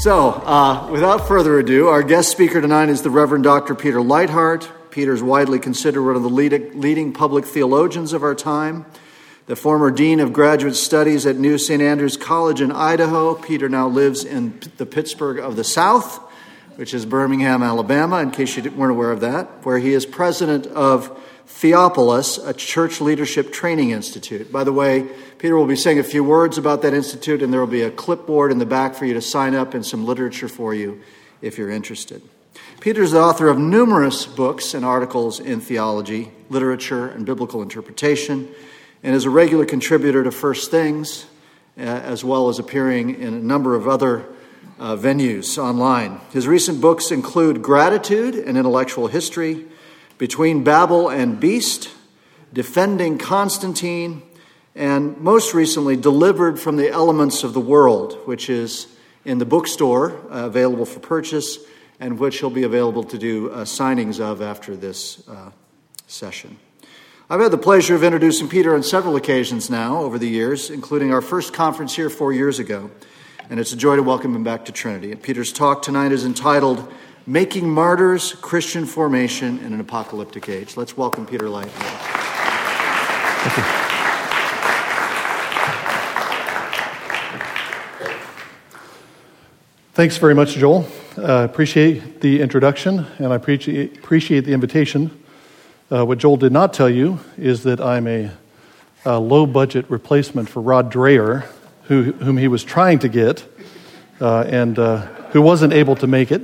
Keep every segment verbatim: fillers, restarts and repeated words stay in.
So, uh, without further ado, our guest speaker tonight is the Reverend Doctor Peter Leithart. Peter is widely considered one of the lead- leading public theologians of our time. The former Dean of Graduate Studies at New Saint Andrews College in Idaho, Peter now lives in the Pittsburgh of the South, which is Birmingham, Alabama, in case you weren't aware of that, where he is president of Theopolis, a church leadership training institute. By the way, Peter will be saying a few words about that institute, and there will be a clipboard in the back for you to sign up and some literature for you if you're interested. Peter is the author of numerous books and articles in theology, literature, and biblical interpretation, and is a regular contributor to First Things, uh, as well as appearing in a number of other uh, venues online. His recent books include Gratitude and Intellectual History, Between Babel and Beast, Defending Constantine, and most recently, Delivered from the Elements of the World, which is in the bookstore, uh, available for purchase, and which he'll be available to do uh, signings of after this uh, session. I've had the pleasure of introducing Peter on several occasions now over the years, including our first conference here four years ago, and it's a joy to welcome him back to Trinity. And Peter's talk tonight is entitled, Making Martyrs, Christian Formation in an Apocalyptic Age. Let's welcome Peter Leithart. Thank you. Thanks very much, Joel. I uh, appreciate the introduction, and I appreciate, appreciate the invitation. Uh, what Joel did not tell you is that I'm a, a low-budget replacement for Rod Dreher, who, whom he was trying to get, uh, and uh, who wasn't able to make it.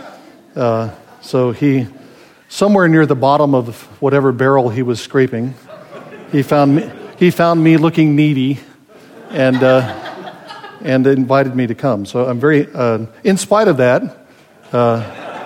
Uh, so he, somewhere near the bottom of whatever barrel he was scraping, he found me, he found me looking needy, and uh, and invited me to come. So I'm very, uh, in spite of that, uh,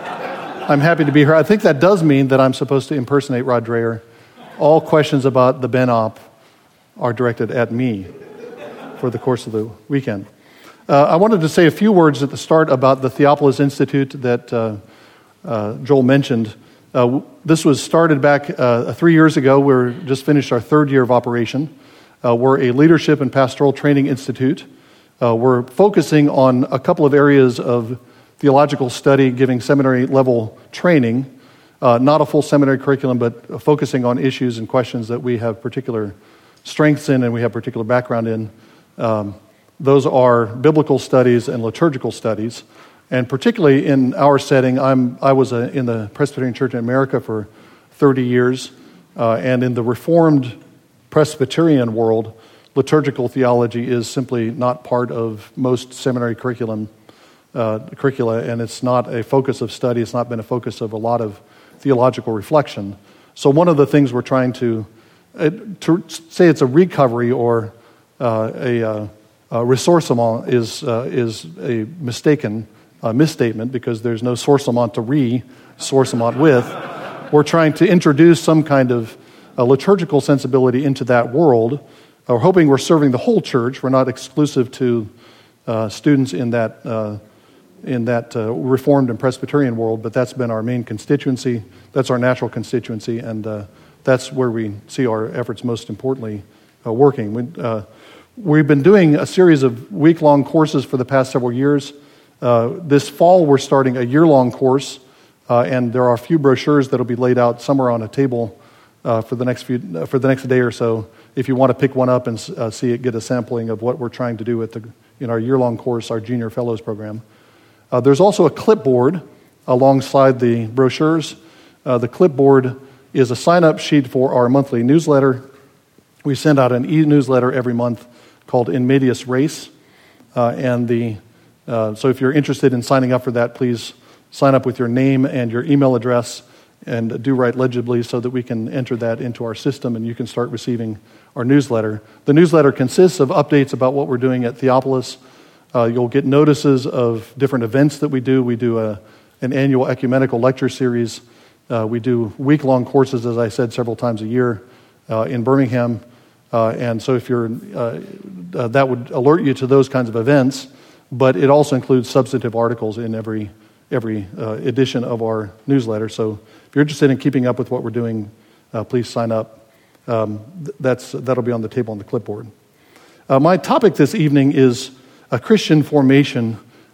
I'm happy to be here. I think that does mean that I'm supposed to impersonate Rod Dreher. All questions about the Ben Op are directed at me for the course of the weekend. Uh, I wanted to say a few words at the start about the Theopolis Institute that uh, Uh, Joel mentioned. Uh, this was started back uh, three years ago. We're just finished our third year of operation. Uh, we're a leadership and pastoral training institute. Uh, we're focusing on a couple of areas of theological study, giving seminary level training, uh, not a full seminary curriculum, but focusing on issues and questions that we have particular strengths in and we have particular background in. Um, those are biblical studies and liturgical studies. And particularly in our setting, I'm, I was a, in the Presbyterian Church in America for thirty years, uh, and in the Reformed Presbyterian world, liturgical theology is simply not part of most seminary curriculum uh, curricula, and it's not a focus of study. It's not been a focus of a lot of theological reflection. So one of the things we're trying to, uh, to say it's a recovery or uh, a, uh, a ressourcement is uh, is a mistaken Uh, misstatement, because there's no sourcement to re-sourcement with. We're trying to introduce some kind of uh, liturgical sensibility into that world. Uh, we're hoping we're serving the whole church. We're not exclusive to uh, students in that uh, in that uh, Reformed and Presbyterian world, but that's been our main constituency. That's our natural constituency, and uh, that's where we see our efforts most importantly uh, working. We, uh, we've been doing a series of week-long courses for the past several years. Uh, this fall, we're starting a year-long course, uh, and there are a few brochures that will be laid out somewhere on a table uh, for the next few uh, for the next day or so. If you want to pick one up and uh, see it, get a sampling of what we're trying to do with the in our year-long course, our Junior Fellows program. Uh, there's also a clipboard alongside the brochures. Uh, the clipboard is a sign-up sheet for our monthly newsletter. We send out an e-newsletter every month called In Medias Res, uh, and the Uh, so if you're interested in signing up for that, please sign up with your name and your email address, and do write legibly so that we can enter that into our system and you can start receiving our newsletter. The newsletter consists of updates about what we're doing at Theopolis. Uh, you'll get notices of different events that we do. We do a, an annual ecumenical lecture series. Uh, we do week-long courses, as I said, several times a year uh, in Birmingham. Uh, and so if you're, uh, uh, that would alert you to those kinds of events. But it also includes substantive articles in every every uh, edition of our newsletter. So if you're interested in keeping up with what we're doing, uh, please sign up. Um, that's that'll be on the table on the clipboard. Uh, my topic this evening is a Christian formation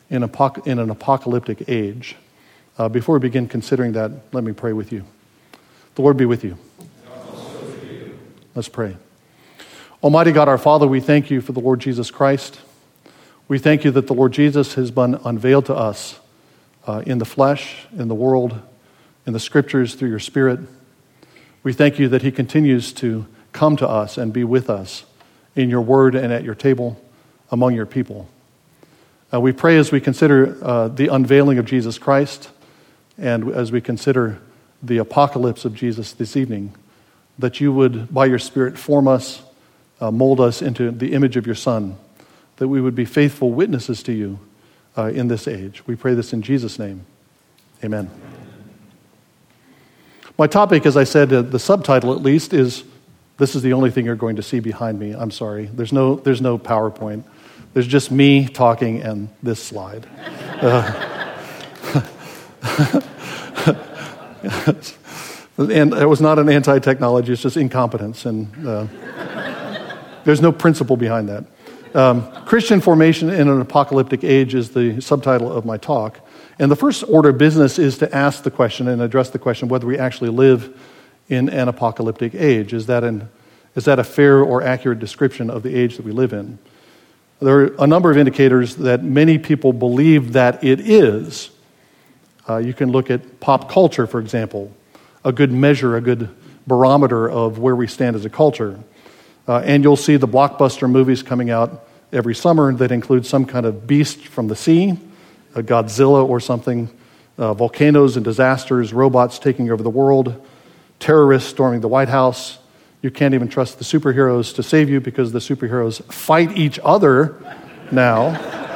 in, apoc- in an apocalyptic age. Uh, before we begin considering that, let me pray with you. The Lord be with you. With you. Let's pray. Almighty God, our Father, we thank you for the Lord Jesus Christ. We thank you that the Lord Jesus has been unveiled to us uh, in the flesh, in the world, in the scriptures through your Spirit. We thank you that he continues to come to us and be with us in your word and at your table among your people. Uh, we pray as we consider uh, the unveiling of Jesus Christ and as we consider the apocalypse of Jesus this evening, that you would, by your Spirit, form us, uh, mold us into the image of your Son, that we would be faithful witnesses to you uh, in this age. We pray this in Jesus' name. Amen. My topic, as I said, uh, the subtitle at least, is this is the only thing you're going to see behind me. I'm sorry. There's no, there's no PowerPoint. There's just me talking and this slide. Uh, and it was not an anti-technology, it's just incompetence. And uh, there's no principle behind that. Um, Christian formation in an apocalyptic age is the subtitle of my talk. And the first order of business is to ask the question and address the question whether we actually live in an apocalyptic age. Is that an, is that a fair or accurate description of the age that we live in? There are a number of indicators that many people believe that it is. Uh, you can look at pop culture, for example, a good measure, a good barometer of where we stand as a culture. Uh, and you'll see the blockbuster movies coming out every summer that include some kind of beast from the sea, a Godzilla or something, uh, volcanoes and disasters, robots taking over the world, terrorists storming the White House. You can't even trust the superheroes to save you because the superheroes fight each other now.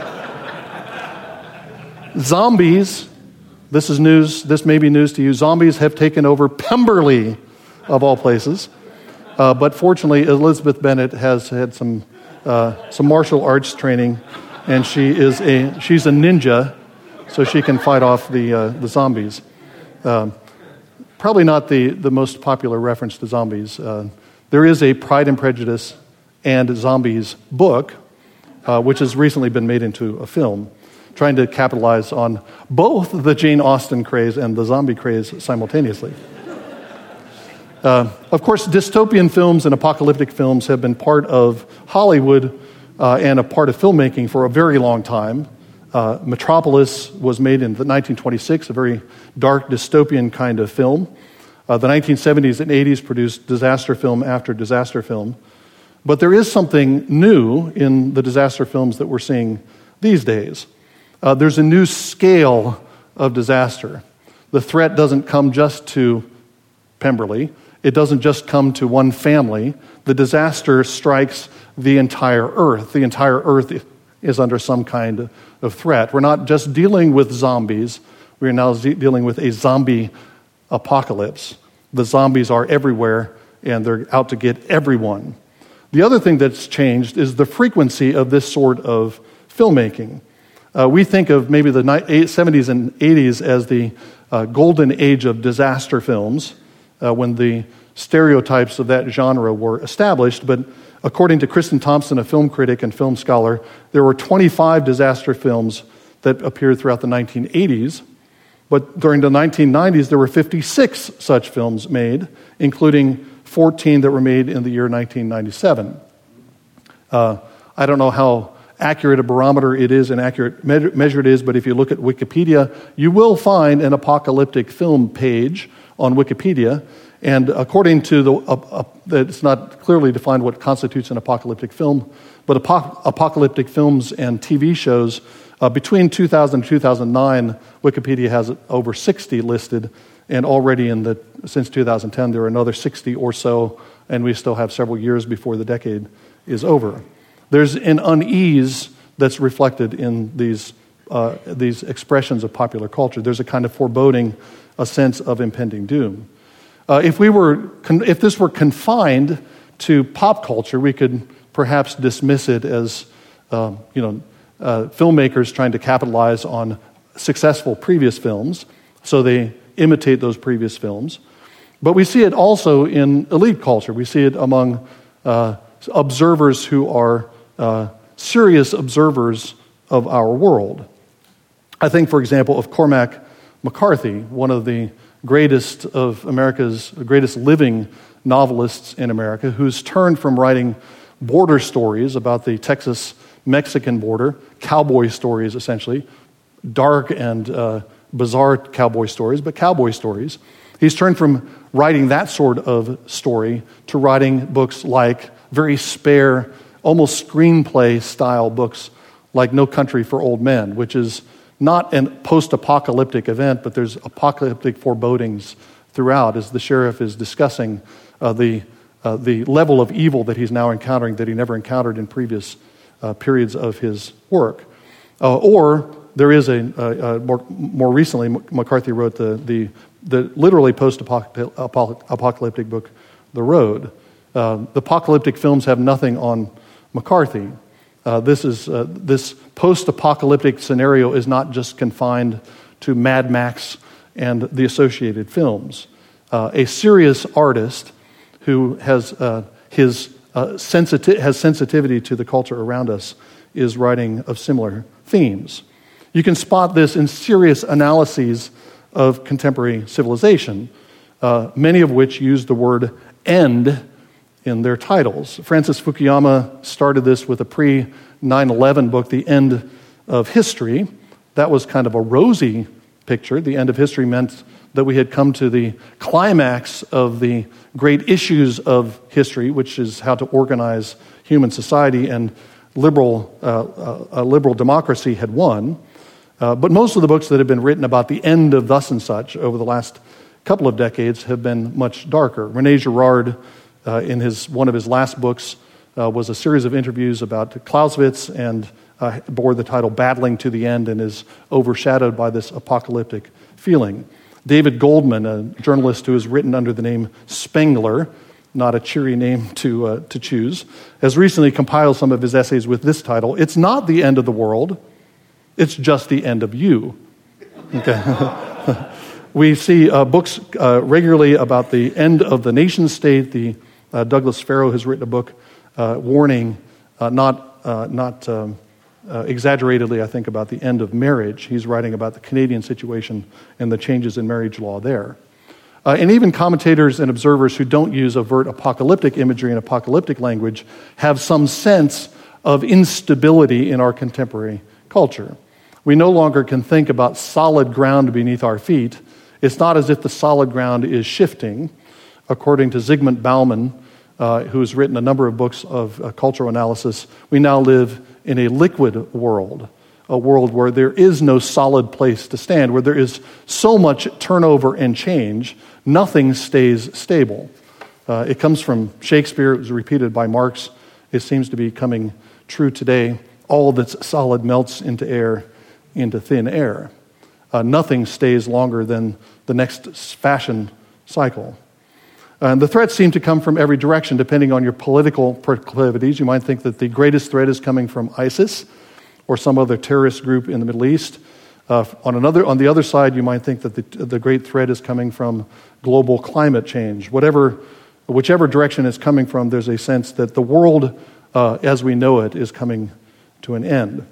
Zombies, this is news, this may be news to you. Zombies have taken over Pemberley, of all places. Uh, but fortunately, Elizabeth Bennet has had some uh, some martial arts training, and she is a she's a ninja, so she can fight off the uh, the zombies. Um, Probably not the, the most popular reference to zombies. Uh, there is a Pride and Prejudice and Zombies book, uh, which has recently been made into a film, trying to capitalize on both the Jane Austen craze and the zombie craze simultaneously. Uh, of course, dystopian films and apocalyptic films have been part of Hollywood uh, and a part of filmmaking for a very long time. Uh, Metropolis was made in nineteen twenty-six, a very dark dystopian kind of film. Uh, the nineteen seventies and eighties produced disaster film after disaster film. But there is something new in the disaster films that we're seeing these days. Uh, there's a new scale of disaster. The threat doesn't come just to Pemberley. It doesn't just come to one family. The disaster strikes the entire earth. The entire earth is under some kind of threat. We're not just dealing with zombies. We're now z- dealing with a zombie apocalypse. The zombies are everywhere, and they're out to get everyone. The other thing that's changed is the frequency of this sort of filmmaking. Uh, we think of maybe the seventies and eighties as the uh, golden age of disaster films, uh, when the stereotypes of that genre were established, but according to Kristen Thompson, a film critic and film scholar, there were twenty-five disaster films that appeared throughout the nineteen eighties. But during the nineteen nineties, there were fifty-six such films made, including fourteen that were made in the year nineteen ninety-seven. Uh, I don't know how accurate a barometer it is and accurate me- measure it is, but if you look at Wikipedia, you will find an apocalyptic film page on Wikipedia. And according to the, uh, uh, it's not clearly defined what constitutes an apocalyptic film, but apo- apocalyptic films and T V shows, uh, between two thousand and two thousand nine, Wikipedia has over sixty listed, and already in the since two thousand ten, there are another sixty or so, and we still have several years before the decade is over. There's an unease that's reflected in these uh, these expressions of popular culture. There's a kind of foreboding, a sense of impending doom. Uh, if we were, con- if this were confined to pop culture, we could perhaps dismiss it as, uh, you know, uh, filmmakers trying to capitalize on successful previous films, so they imitate those previous films. But we see it also in elite culture. We see it among uh, observers who are uh, serious observers of our world. I think, for example, of Cormac McCarthy, one of the greatest of America's, greatest living novelists in America, who's turned from writing border stories about the Texas-Mexican border, cowboy stories essentially, dark and uh, bizarre cowboy stories, but cowboy stories. He's turned from writing that sort of story to writing books like very spare, almost screenplay-style books like No Country for Old Men, which is not a post-apocalyptic event, but there's apocalyptic forebodings throughout as the sheriff is discussing uh, the uh, the level of evil that he's now encountering that he never encountered in previous uh, periods of his work. Uh, or there is a, a, a more more recently, McCarthy wrote the the, the literally post-apocalyptic book, The Road. Uh, the apocalyptic films have nothing on McCarthy. Uh, this is uh, this post-apocalyptic scenario is not just confined to Mad Max and the associated films. Uh, a serious artist who has uh, his uh, sensiti- has sensitivity to the culture around us is writing of similar themes. You can spot this in serious analyses of contemporary civilization, uh, many of which use the word "end" in their titles. Francis Fukuyama started this with a pre nine eleven book, The End of History. That was kind of a rosy picture. The end of history meant that we had come to the climax of the great issues of history, which is how to organize human society, and liberal uh, uh, a liberal democracy had won. Uh, but most of the books that have been written about the end of thus and such over the last couple of decades have been much darker. René Girard, Uh, in his one of his last books, uh, was a series of interviews about Clausewitz and uh, bore the title Battling to the End and is overshadowed by this apocalyptic feeling. David Goldman, a journalist who has written under the name Spengler, not a cheery name to uh, to choose, has recently compiled some of his essays with this title: "It's not the end of the world, it's just the end of you." Okay. We see uh, books uh, regularly about the end of the nation state. The uh, Douglas Farrow has written a book uh, warning, uh, not uh, not um, uh, exaggeratedly, I think, about the end of marriage. He's writing about the Canadian situation and the changes in marriage law there. Uh, and even commentators and observers who don't use overt apocalyptic imagery and apocalyptic language have some sense of instability in our contemporary culture. We no longer can think about solid ground beneath our feet. It's not as if the solid ground is shifting. According to Zygmunt Bauman, uh, who's written a number of books of uh, cultural analysis, we now live in a liquid world, a world where there is no solid place to stand, where there is so much turnover and change, nothing stays stable. Uh, it comes from Shakespeare. It was repeated by Marx. It seems to be coming true today. All that's solid melts into air, into thin air. Uh, nothing stays longer than the next fashion cycle. And the threats seem to come from every direction, depending on your political proclivities. You might think that the greatest threat is coming from ISIS or some other terrorist group in the Middle East. Uh, on another, on the other side, you might think that the, the great threat is coming from global climate change. Whatever, whichever direction it's coming from, there's a sense that the world, uh, as we know it, is coming to an end.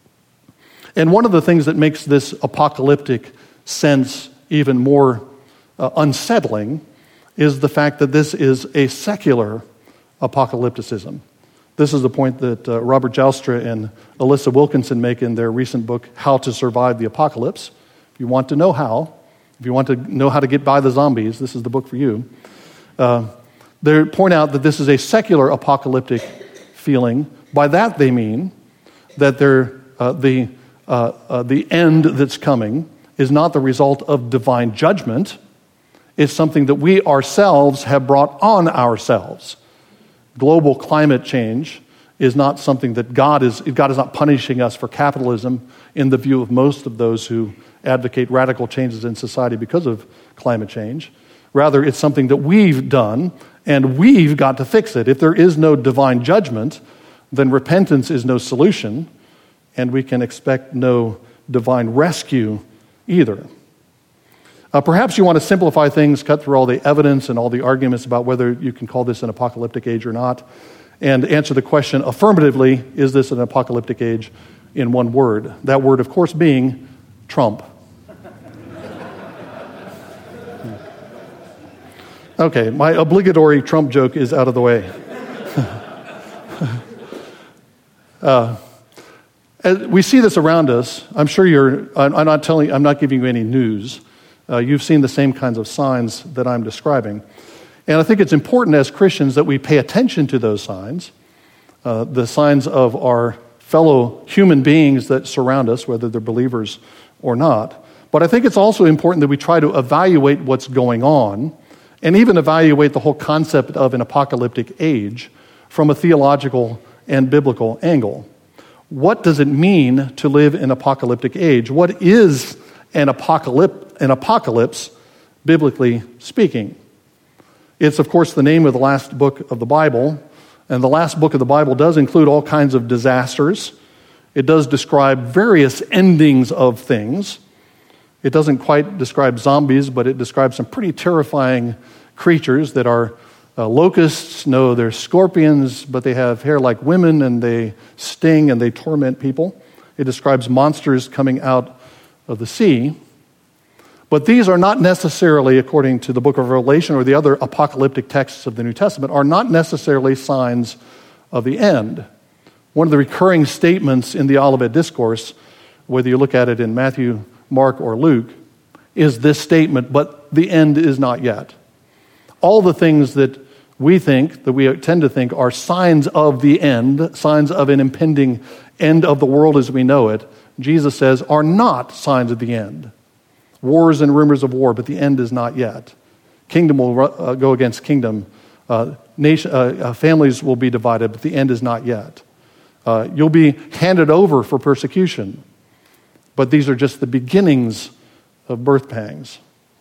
And one of the things that makes this apocalyptic sense even more uh, unsettling is the fact that this is a secular apocalypticism. This is the point that uh, Robert Joustra and Alyssa Wilkinson make in their recent book, How to Survive the Apocalypse. If you want to know how, if you want to know how to get by the zombies, this is the book for you. Uh, they point out that this is a secular apocalyptic feeling. By that they mean that they're, uh, the Uh, uh, the end that's coming is not the result of divine judgment. It's something that we ourselves have brought on ourselves. Global climate change is not something that God is, God is not punishing us for capitalism in the view of most of those who advocate radical changes in society because of climate change. Rather, it's something that we've done, and we've got to fix it. If there is no divine judgment, then repentance is no solution, and we can expect no divine rescue either. Uh, perhaps you want to simplify things, cut through all the evidence and all the arguments about whether you can call this an apocalyptic age or not, and answer the question affirmatively, is this an apocalyptic age, in one word? That word, of course, being Trump. Okay, my obligatory Trump joke is out of the way. uh, we see this around us. I'm sure you're, I'm not telling, I'm not giving you any news. Uh, you've seen the same kinds of signs that I'm describing. And I think it's important as Christians that we pay attention to those signs, uh, the signs of our fellow human beings that surround us, whether they're believers or not. But I think it's also important that we try to evaluate what's going on and even evaluate the whole concept of an apocalyptic age from a theological and biblical angle. What does it mean to live in an apocalyptic age? What is an apocalypse, an apocalypse, biblically speaking? It's, of course, the name of the last book of the Bible, and the last book of the Bible does include all kinds of disasters. It does describe various endings of things. It doesn't quite describe zombies, but it describes some pretty terrifying creatures that are uh, locusts. No, they're scorpions, but they have hair like women, and they sting and they torment people. It describes monsters coming out of the sea. But these are not necessarily, according to the book of Revelation or the other apocalyptic texts of the New Testament, are not necessarily signs of the end. One of the recurring statements in the Olivet Discourse, whether you look at it in Matthew, Mark, or Luke, is this statement, but the end is not yet. All the things that we think, that we tend to think, are signs of the end, signs of an impending end of the world as we know it, Jesus says, are not signs of the end. Wars and rumors of war, but the end is not yet. Kingdom will uh, go against kingdom. Uh, nation, uh, uh, families will be divided, but the end is not yet. Uh, you'll be handed over for persecution, but these are just the beginnings of birth pangs.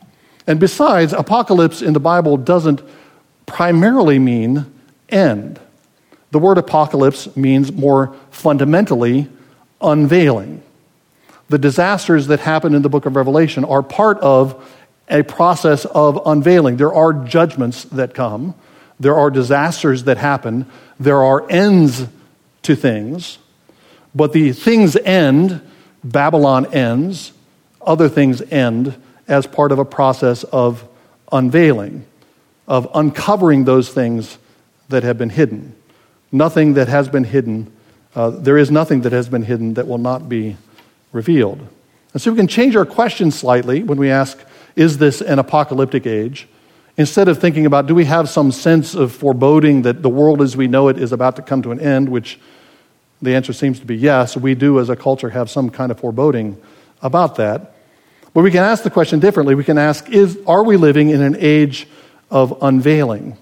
And besides, apocalypse in the Bible doesn't primarily mean end. The word apocalypse means more fundamentally unveiling. The disasters that happen in the book of Revelation are part of a process of unveiling. There are judgments that come. There are disasters that happen. There are ends to things. But the things end, Babylon ends, other things end as part of a process of unveiling, of uncovering those things that have been hidden. Nothing that has been hidden, uh, there is nothing that has been hidden that will not be revealed. And so we can change our question slightly when we ask, is this an apocalyptic age? Instead of thinking about, do we have some sense of foreboding that the world as we know it is about to come to an end, which the answer seems to be yes, we do as a culture have some kind of foreboding about that. But we can ask the question differently. We can ask, is are we living in an age of unveiling?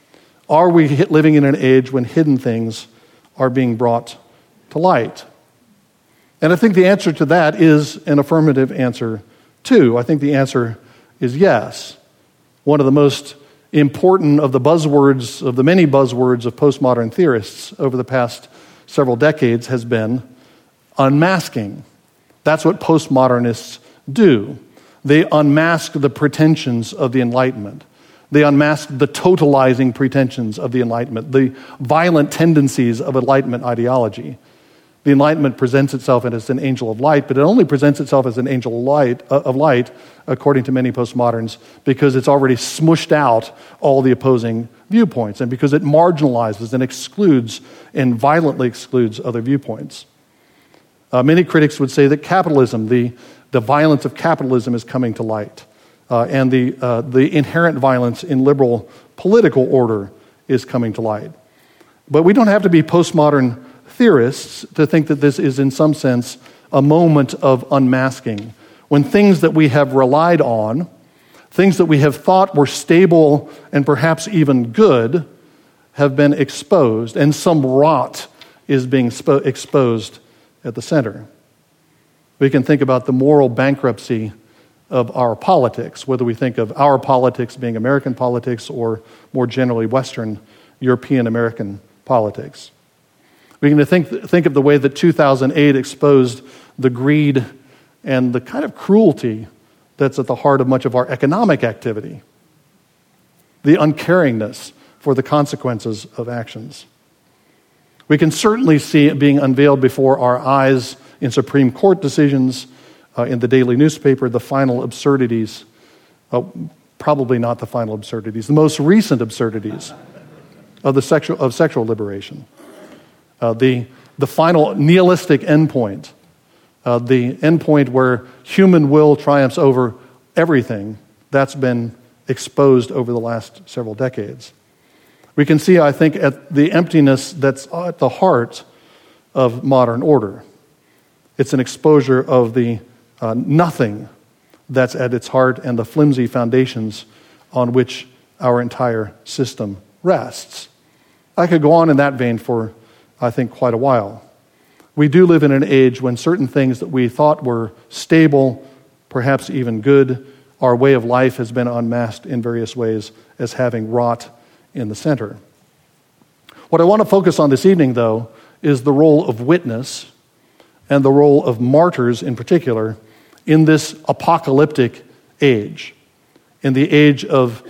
Are we living in an age when hidden things are being brought to light? And I think the answer to that is an affirmative answer, too. I think the answer is yes. One of the most important of the buzzwords, of the many buzzwords of postmodern theorists over the past several decades has been unmasking. That's what postmodernists do. They unmask the pretensions of the Enlightenment. They unmask the totalizing pretensions of the Enlightenment, the violent tendencies of Enlightenment ideology. The Enlightenment presents itself as an angel of light, but it only presents itself as an angel of light, uh, of light, according to many postmoderns, because it's already smushed out all the opposing viewpoints, and because it marginalizes and excludes and violently excludes other viewpoints. Uh, many critics would say that capitalism, the, the violence of capitalism is coming to light, uh, and the, uh, the inherent violence in liberal political order is coming to light. But we don't have to be postmodern theorists to think that this is in some sense a moment of unmasking, when things that we have relied on, things that we have thought were stable and perhaps even good, have been exposed, and some rot is being spo- exposed at the center. We can think about the moral bankruptcy of our politics, whether we think of our politics being American politics or more generally Western European American politics. We can think, think of the way that two thousand eight exposed the greed and the kind of cruelty that's at the heart of much of our economic activity, the uncaringness for the consequences of actions. We can certainly see it being unveiled before our eyes in Supreme Court decisions uh, in the daily newspaper, the final absurdities, uh, probably not the final absurdities, the most recent absurdities of the sexual of sexual liberation, uh, the the final nihilistic endpoint, uh, the endpoint where human will triumphs over everything. That's been exposed over the last several decades. We can see, I think, at the emptiness that's at the heart of modern order. It's an exposure of the uh, nothing that's at its heart and the flimsy foundations on which our entire system rests. I could go on in that vein for, I think, quite a while. We do live in an age when certain things that we thought were stable, perhaps even good, our way of life has been unmasked in various ways as having rot in the center. What I want to focus on this evening, though, is the role of witness and the role of martyrs in particular in this apocalyptic age, in the age of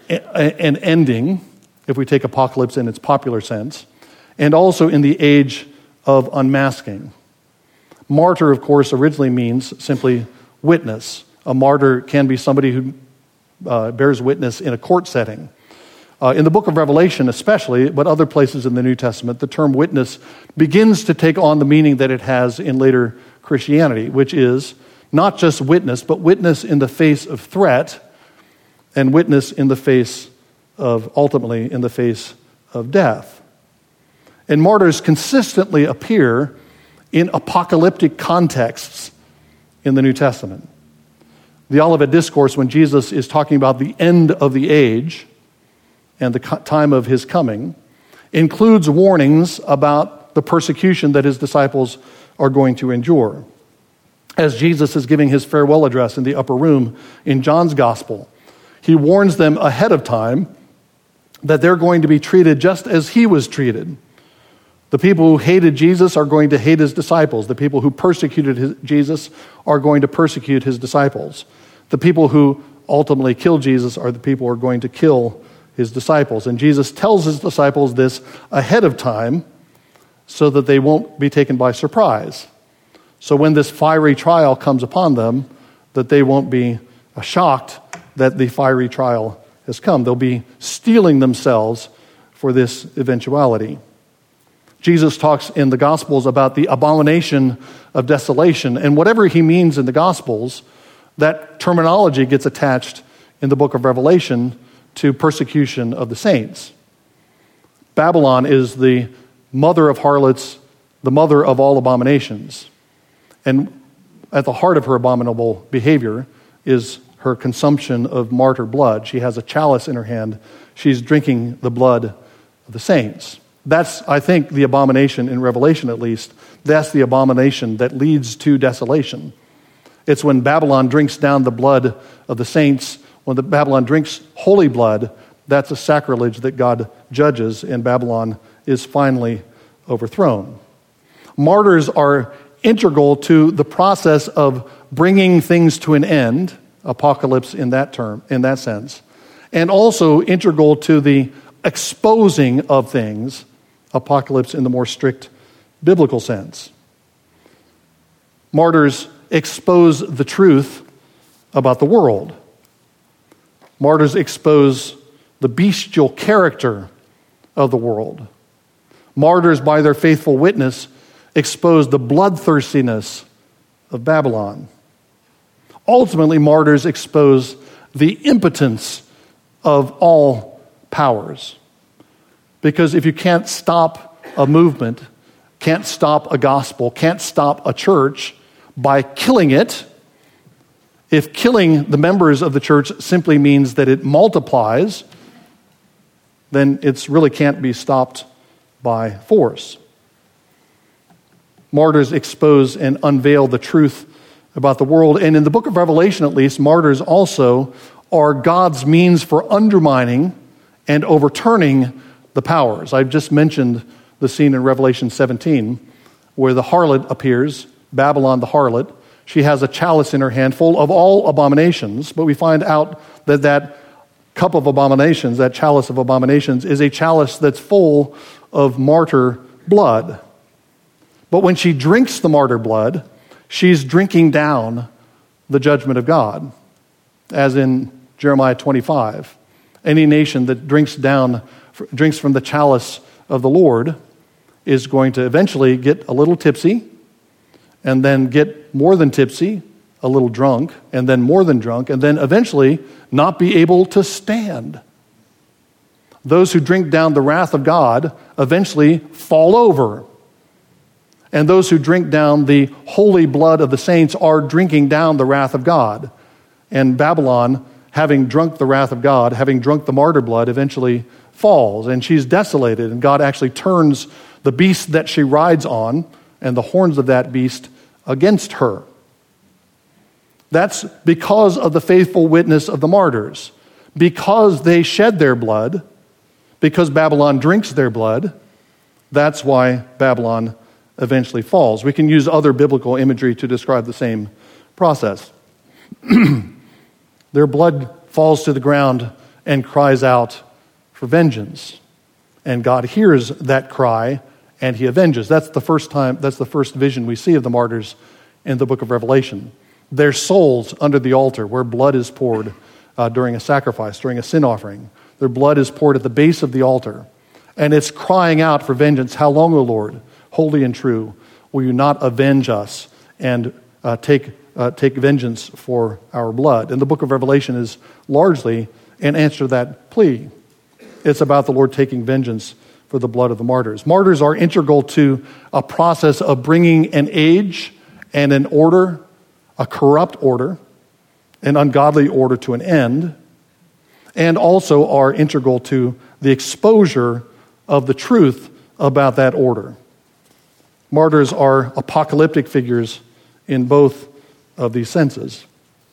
an ending, if we take apocalypse in its popular sense, and also in the age of unmasking. Martyr, of course, originally means simply witness. A martyr can be somebody who uh, bears witness in a court setting. Uh, in the book of Revelation especially, but other places in the New Testament, the term witness begins to take on the meaning that it has in later Christianity, which is not just witness, but witness in the face of threat and witness in the face of, ultimately, in the face of death. And martyrs consistently appear in apocalyptic contexts in the New Testament. The Olivet Discourse, when Jesus is talking about the end of the age and the time of his coming, includes warnings about the persecution that his disciples are going to endure. As Jesus is giving his farewell address in the upper room in John's Gospel, he warns them ahead of time that they're going to be treated just as he was treated. The people who hated Jesus are going to hate his disciples. The people who persecuted his, Jesus are going to persecute his disciples. The people who ultimately killed Jesus are the people who are going to kill his disciples. And Jesus tells his disciples this ahead of time so that they won't be taken by surprise. So when this fiery trial comes upon them, that they won't be shocked that the fiery trial has come. They'll be steeling themselves for this eventuality. Jesus talks in the Gospels about the abomination of desolation, and whatever he means in the Gospels, that terminology gets attached in the book of Revelation to persecution of the saints. Babylon is the mother of harlots, the mother of all abominations. And at the heart of her abominable behavior is her consumption of martyr blood. She has a chalice in her hand. She's drinking the blood of the saints. That's, I think, the abomination in Revelation, at least. That's the abomination that leads to desolation. It's when Babylon drinks down the blood of the saints. When the Babylon drinks holy blood, that's a sacrilege that God judges, and Babylon is finally overthrown. Martyrs are integral to the process of bringing things to an end, apocalypse in that term, in that sense, and also integral to the exposing of things, apocalypse in the more strict biblical sense. Martyrs expose the truth about the world. Martyrs expose the bestial character of the world. Martyrs, by their faithful witness, expose the bloodthirstiness of Babylon. Ultimately, martyrs expose the impotence of all powers. Because if you can't stop a movement, can't stop a gospel, can't stop a church by killing it, if killing the members of the church simply means that it multiplies, then it really can't be stopped by force. Martyrs expose and unveil the truth about the world. And in the book of Revelation, at least, martyrs also are God's means for undermining and overturning the powers. I've just mentioned the scene in Revelation seventeen where the harlot appears, Babylon the harlot. She has a chalice in her hand full of all abominations, but we find out that that cup of abominations, that chalice of abominations, is a chalice that's full of martyr blood. But when she drinks the martyr blood, she's drinking down the judgment of God, as in Jeremiah twenty-five. Any nation that drinks down, drinks from the chalice of the Lord is going to eventually get a little tipsy, and then get more than tipsy, a little drunk, and then more than drunk, and then eventually not be able to stand. Those who drink down the wrath of God eventually fall over. And those who drink down the holy blood of the saints are drinking down the wrath of God. And Babylon, having drunk the wrath of God, having drunk the martyr blood, eventually falls. And she's desolated. And God actually turns the beast that she rides on and the horns of that beast against her. That's because of the faithful witness of the martyrs. Because they shed their blood, because Babylon drinks their blood, that's why Babylon eventually falls. We can use other biblical imagery to describe the same process. Their blood falls to the ground and cries out for vengeance. And God hears that cry and he avenges. That's the first time, that's the first vision we see of the martyrs in the book of Revelation. Their souls under the altar where blood is poured uh, during a sacrifice, during a sin offering. Their blood is poured at the base of the altar. And it's crying out for vengeance. How long, O Lord, holy and true, will you not avenge us and uh, take uh, take vengeance for our blood? And the book of Revelation is largely an answer to that plea. It's about the Lord taking vengeance for the blood of the martyrs. Martyrs are integral to a process of bringing an age and an order, a corrupt order, an ungodly order to an end, and also are integral to the exposure of the truth about that order. Martyrs are apocalyptic figures in both of these senses.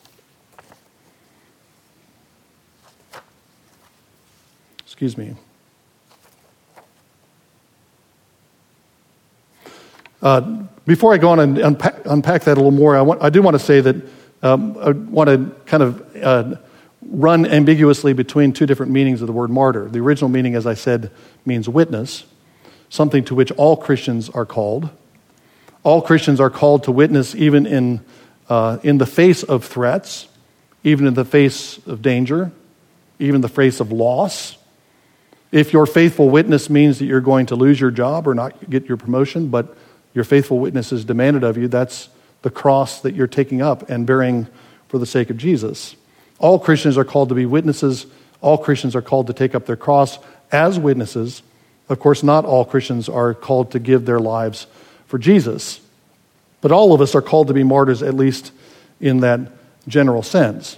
Excuse me. Uh, before I go on and unpack, unpack that a little more, I, want, I do want to say that um, I want to kind of uh, run ambiguously between two different meanings of the word martyr. The original meaning, as I said, means witness, something to which all Christians are called. All Christians are called to witness even in uh, in the face of threats, even in the face of danger, even in the face of loss. If your faithful witness means that you're going to lose your job or not get your promotion, but your faithful witness is demanded of you, that's the cross that you're taking up and bearing for the sake of Jesus. All Christians are called to be witnesses. All Christians are called to take up their cross as witnesses. Of course, not all Christians are called to give their lives for Jesus. But all of us are called to be martyrs, at least in that general sense.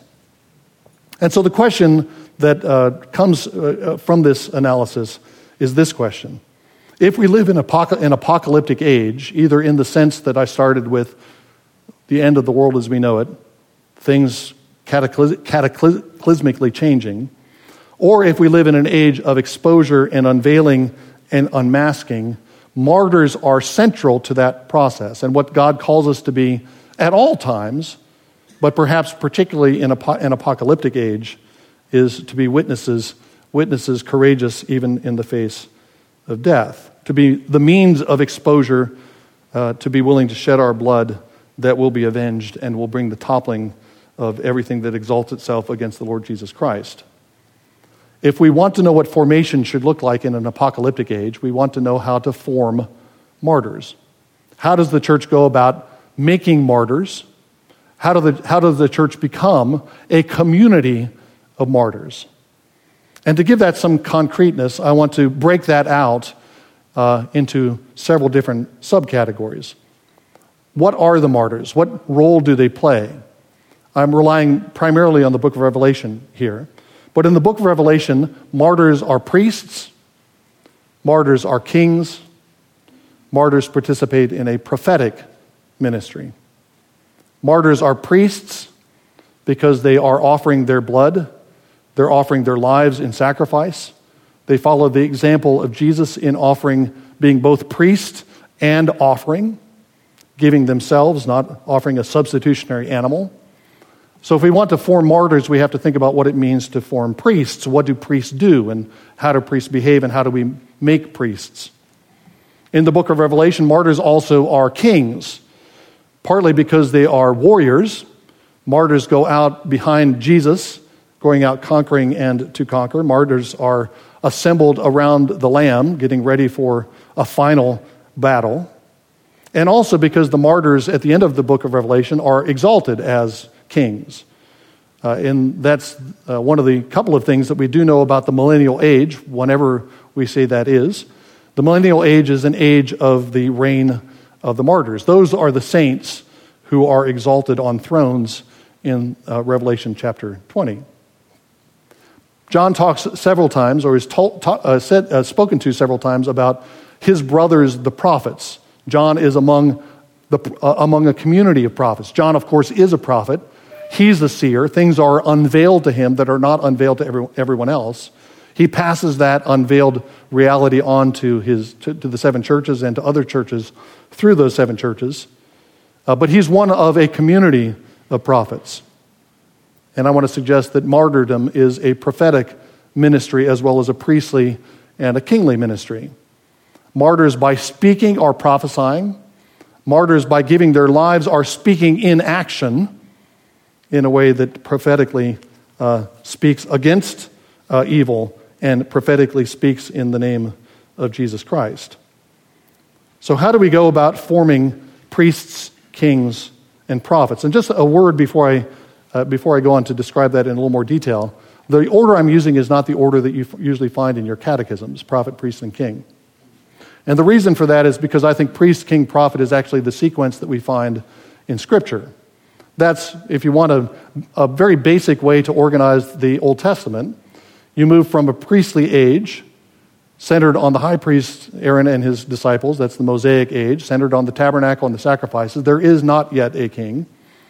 And so the question that uh, comes uh, from this analysis is this question. If we live in an apoc- an apocalyptic age, either in the sense that I started with the end of the world as we know it, things cataclys- cataclysmically changing, or if we live in an age of exposure and unveiling and unmasking, martyrs are central to that process. And what God calls us to be at all times, but perhaps particularly in a, an apocalyptic age, is to be witnesses, witnesses courageous even in the face of death, to be the means of exposure, uh, to be willing to shed our blood that will be avenged and will bring the toppling of everything that exalts itself against the Lord Jesus Christ. If we want to know what formation should look like in an apocalyptic age, we want to know how to form martyrs. How does the church go about making martyrs? How, do the, how does the church become a community of martyrs? And to give that some concreteness, I want to break that out uh, into several different subcategories. What are the martyrs? What role do they play? I'm relying primarily on the book of Revelation here. But in the book of Revelation, martyrs are priests, martyrs are kings, martyrs participate in a prophetic ministry. Martyrs are priests because they are offering their blood, they're offering their lives in sacrifice. They follow the example of Jesus in offering, being both priest and offering, giving themselves, not offering a substitutionary animal. So if we want to form martyrs, we have to think about what it means to form priests. What do priests do, and how do priests behave, and how do we make priests? In the book of Revelation, martyrs also are kings, partly because they are warriors, Martyrs go out behind Jesus, going out conquering and to conquer. Martyrs are assembled around the Lamb, getting ready for a final battle. And also because the martyrs at the end of the book of Revelation are exalted as kings. Uh, and that's uh, one of the couple of things that we do know about the millennial age, whenever we say that is. The millennial age is an age of the reign of the martyrs. Those are the saints who are exalted on thrones in uh, Revelation chapter twenty. John talks several times, or is told, ta- uh, said, uh, spoken to several times about his brothers, the prophets. John is among the uh, among a community of prophets. John, of course, is a prophet. He's the seer. Things are unveiled to him that are not unveiled to every, everyone else. He passes that unveiled reality on to, his, to, to the seven churches and to other churches through those seven churches. Uh, but he's one of a community of prophets. And I want to suggest that martyrdom is a prophetic ministry as well as a priestly and a kingly ministry. Martyrs by speaking are prophesying. Martyrs by giving their lives are speaking in action in a way that prophetically uh, speaks against uh, evil and prophetically speaks in the name of Jesus Christ. So how do we go about forming priests, kings, and prophets? And just a word before I uh, before I go on to describe that in a little more detail. The order I'm using is not the order that you f- usually find in your catechisms, prophet, priest, and king. And the reason for that is because I think priest, king, prophet is actually the sequence that we find in Scripture. That's, if you want a, a very basic way to organize the Old Testament, you move from a priestly age, centered on the high priest Aaron and his disciples. That's the Mosaic age, centered on the tabernacle and the sacrifices. There is not yet a king.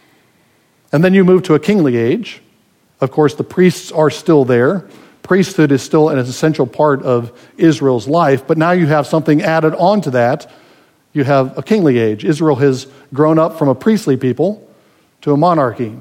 And then you move to a kingly age. Of course, the priests are still there. Priesthood is still an essential part of Israel's life, but now you have something added on to that. You have a kingly age. Israel has grown up from a priestly people to a monarchy.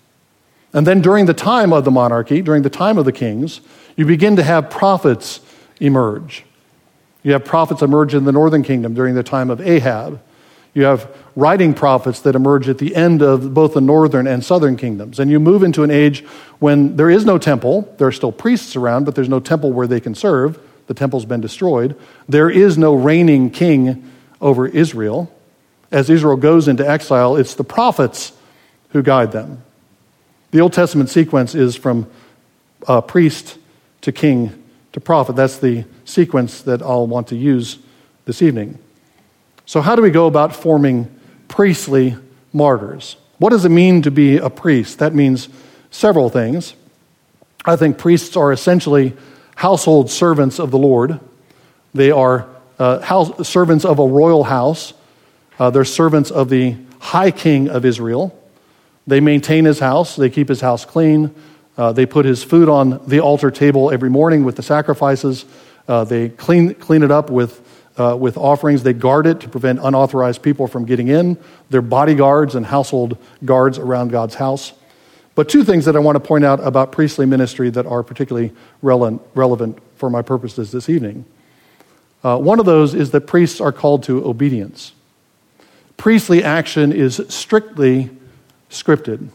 And then during the time of the monarchy, during the time of the kings, you begin to have prophets emerge. You have prophets emerge in the northern kingdom during the time of Ahab. You have writing prophets that emerge at the end of both the northern and southern kingdoms. And you move into an age when there is no temple. There are still priests around, but there's no temple where they can serve. The temple's been destroyed. There is no reigning king over Israel. As Israel goes into exile, it's the prophets who guide them. The Old Testament sequence is from uh, priest to king to prophet. That's the sequence that I'll want to use this evening. So how do we go about forming priestly martyrs? What does it mean to be a priest? That means several things. I think priests are essentially household servants of the Lord. They are uh, house, servants of a royal house. Uh, they're servants of the high king of Israel. They maintain his house. They keep his house clean. Uh, they put his food on the altar table every morning with the sacrifices. Uh, they clean clean it up with uh, with offerings. They guard it to prevent unauthorized people from getting in. They're bodyguards and household guards around God's house. But two things that I want to point out about priestly ministry that are particularly relevant, relevant for my purposes this evening. Uh, one of those is that priests are called to obedience. Priestly action is strictly scripted.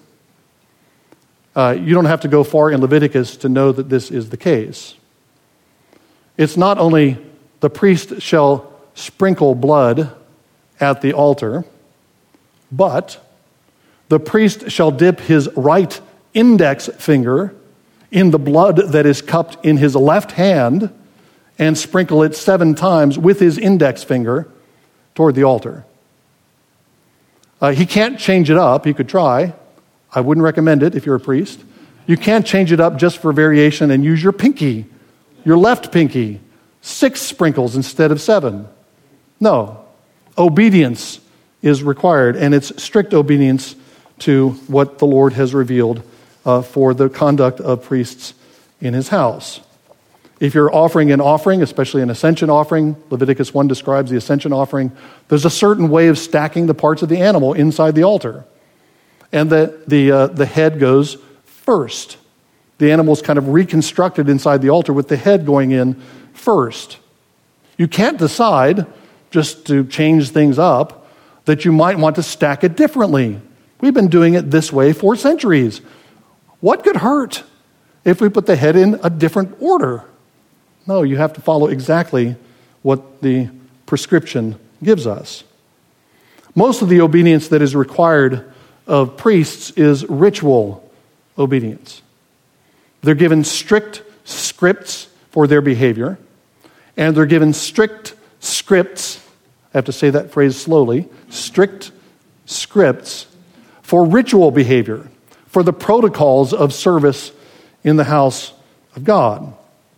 Uh, you don't have to go far in Leviticus to know that this is the case. It's not only the priest shall sprinkle blood at the altar, but the priest shall dip his right index finger in the blood that is cupped in his left hand and sprinkle it seven times with his index finger toward the altar. Uh, he can't change it up. He could try. I wouldn't recommend it if you're a priest. You can't change it up just for variation and use your pinky, your left pinky, six sprinkles instead of seven. No. Obedience is required, and it's strict obedience to what the Lord has revealed uh, for the conduct of priests in his house. If you're offering an offering, especially an ascension offering, Leviticus one describes the ascension offering, there's a certain way of stacking the parts of the animal inside the altar. And the the uh, the head goes first. The animal is kind of reconstructed inside the altar with the head going in first. You can't decide, just to change things up, that you might want to stack it differently. We've been doing it this way for centuries. What could hurt if we put the head in a different order? No, you have to follow exactly what the prescription gives us. Most of the obedience that is required of priests is ritual obedience. They're given strict scripts for their behavior, and they're given strict scripts, I have to say that phrase slowly, strict scripts for ritual behavior, for the protocols of service in the house of God.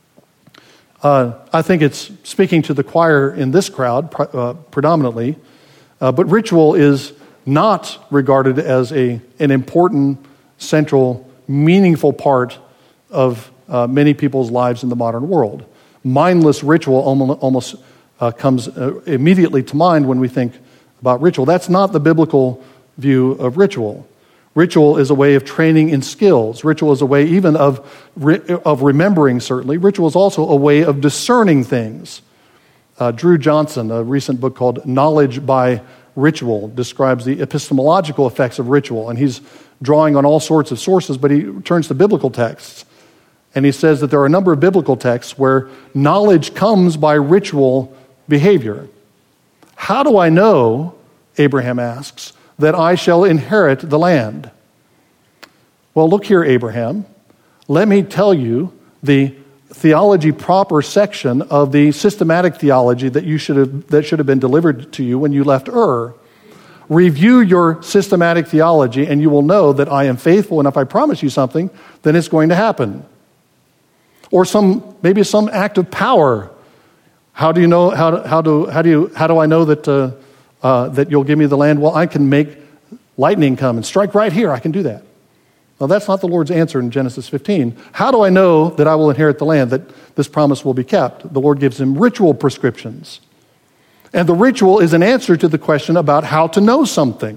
Uh, I think it's speaking to the choir in this crowd uh, predominantly, uh, but ritual is not regarded as a an important, central, meaningful part of uh, many people's lives in the modern world. Mindless ritual almost, almost uh, comes uh, immediately to mind when we think about ritual. That's not the biblical view of ritual. Ritual is a way of training in skills. Ritual is a way even of, re- of remembering, certainly. Ritual is also a way of discerning things. Uh, Drew Johnson, a recent book called Knowledge by Ritual, describes the epistemological effects of ritual. And he's drawing on all sorts of sources, but he turns to biblical texts. And he says that there are a number of biblical texts where knowledge comes by ritual behavior. How do I know, Abraham asks, that I shall inherit the land? Well, look here, Abraham. Let me tell you the theology proper section of the systematic theology that you should have that should have been delivered to you when you left Ur. Review your systematic theology, and you will know that I am faithful, and if I promise you something, then it's going to happen. Or some maybe some act of power. How do you know? How do how do how do you how do I know that? Uh, Uh, that you'll give me the land? Well, I can make lightning come and strike right here. I can do that. Well, that's not the Lord's answer in Genesis fifteen. How do I know that I will inherit the land, that this promise will be kept? The Lord gives him ritual prescriptions. And the ritual is an answer to the question about how to know something.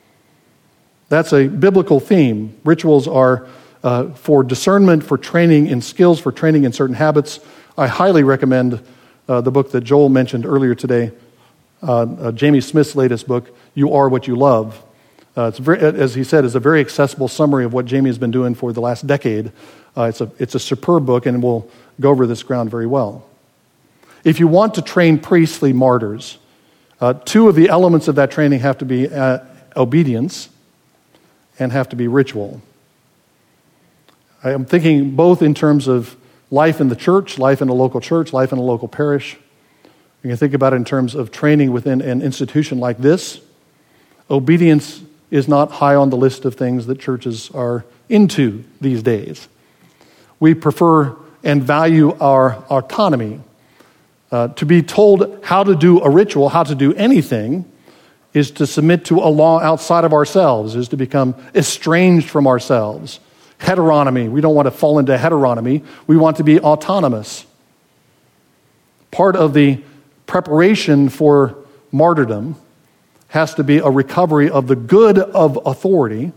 That's a biblical theme. Rituals are uh, for discernment, for training in skills, for training in certain habits. I highly recommend uh, the book that Joel mentioned earlier today, Uh, uh, Jamie Smith's latest book, You Are What You Love. Uh, it's very, as he said, is a very accessible summary of what Jamie has been doing for the last decade. Uh, it's a it's a superb book, and we'll go over this ground very well. If you want to train priestly martyrs, uh, two of the elements of that training have to be uh, obedience and have to be ritual. I am thinking both in terms of life in the church, life in a local church, life in a local parish. You can think about it in terms of training within an institution like this. Obedience is not high on the list of things that churches are into these days. We prefer and value our autonomy. Uh, to be told how to do a ritual, how to do anything, is to submit to a law outside of ourselves, is to become estranged from ourselves. Heteronomy. We don't want to fall into heteronomy. We want to be autonomous. Part of the preparation for martyrdom has to be a recovery of the good of authority,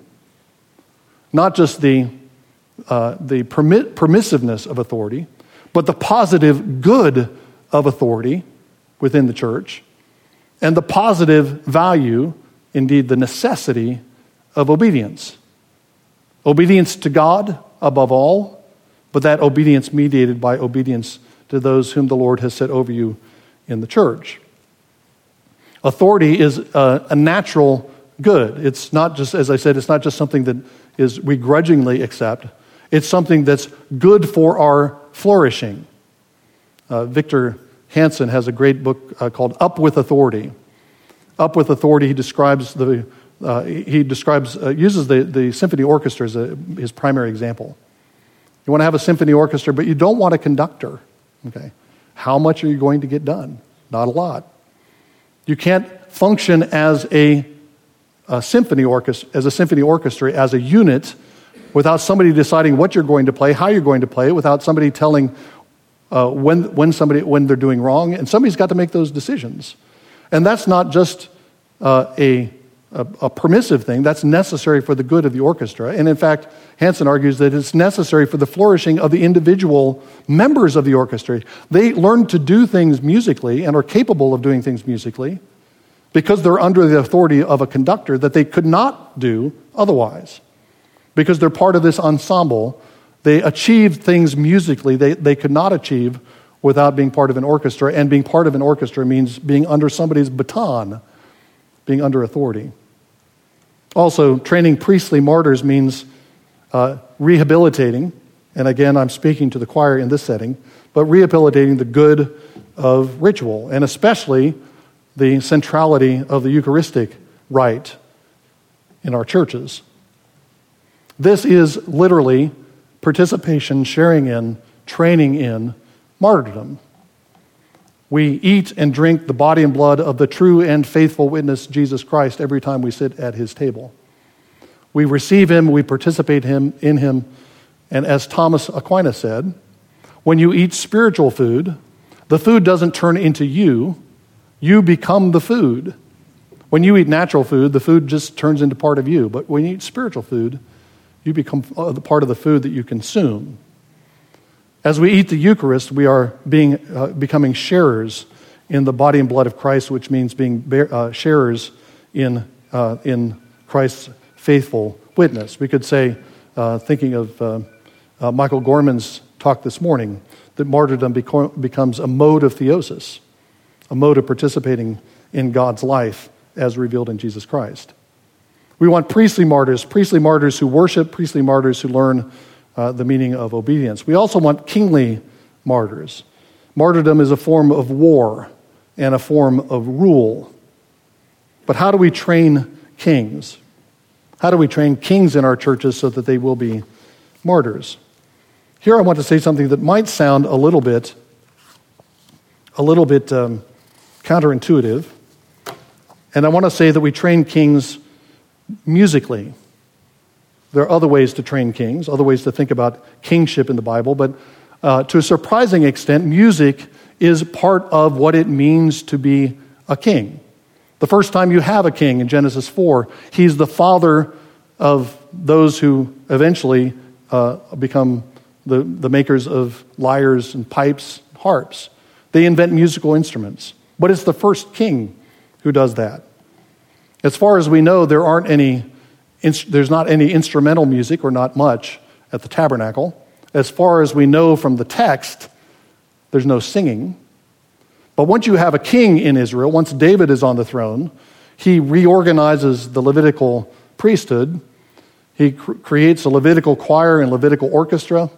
not just the uh, the permit, permissiveness of authority, but the positive good of authority within the church, and the positive value, indeed the necessity, of obedience. Obedience to God above all, but that obedience mediated by obedience to those whom the Lord has set over you in the church. Authority is a, a natural good. It's not just, as I said, it's not just something that is we grudgingly accept. It's something that's good for our flourishing. Uh, Victor Hansen has a great book uh, called Up with Authority. Up with Authority, he describes the uh, he describes uh, uses the, the symphony orchestra as a, his primary example. You want to have a symphony orchestra, but you don't want a conductor. Okay. How much are you going to get done? Not a lot. You can't function as a, a symphony orchestra, as a symphony orchestra, as a unit, without somebody deciding what you're going to play, how you're going to play, without somebody telling uh, when when somebody when they're doing wrong, and somebody's got to make those decisions. And that's not just uh, a, a a permissive thing. That's necessary for the good of the orchestra. And in fact, Hansen argues that it's necessary for the flourishing of the individual members of the orchestra. They learn to do things musically and are capable of doing things musically because they're under the authority of a conductor that they could not do otherwise. Because they're part of this ensemble, they achieve things musically they, they could not achieve without being part of an orchestra. And being part of an orchestra means being under somebody's baton, being under authority. Also, training priestly martyrs means uh, rehabilitating, and again, I'm speaking to the choir in this setting, but rehabilitating the good of ritual, and especially the centrality of the Eucharistic rite in our churches. This is literally participation, sharing in, training in martyrdom. We eat and drink the body and blood of the true and faithful witness, Jesus Christ, every time we sit at his table. We receive him, we participate him in him, and as Thomas Aquinas said, when you eat spiritual food, the food doesn't turn into you, you become the food. When you eat natural food, the food just turns into part of you. But when you eat spiritual food, you become the part of the food that you consume. As we eat the Eucharist, we are being uh, becoming sharers in the body and blood of Christ, which means being bear, uh, sharers in uh, in Christ's faithful witness. We could say, uh, thinking of uh, uh, Michael Gorman's talk this morning, that martyrdom beco- becomes a mode of theosis, a mode of participating in God's life as revealed in Jesus Christ. We want priestly martyrs, priestly martyrs who worship, priestly martyrs who learn uh, the meaning of obedience. We also want kingly martyrs. Martyrdom is a form of war and a form of rule. But how do we train kings? How do we train kings in our churches so that they will be martyrs? Here I want to say something that might sound a little bit, a little bit um, counterintuitive. And I want to say that we train kings musically. There are other ways to train kings, other ways to think about kingship in the Bible, but uh, to a surprising extent, music is part of what it means to be a king. The first time you have a king in Genesis four, he's the father of those who eventually uh, become the, the makers of lyres and pipes, harps. They invent musical instruments. But it's the first king who does that. As far as we know, there aren't any, there's not any instrumental music, or not much, at the tabernacle. As far as we know from the text, there's no singing. But once you have a king in Israel, once David is on the throne, he reorganizes the Levitical priesthood. He cr- creates a Levitical choir and Levitical orchestra,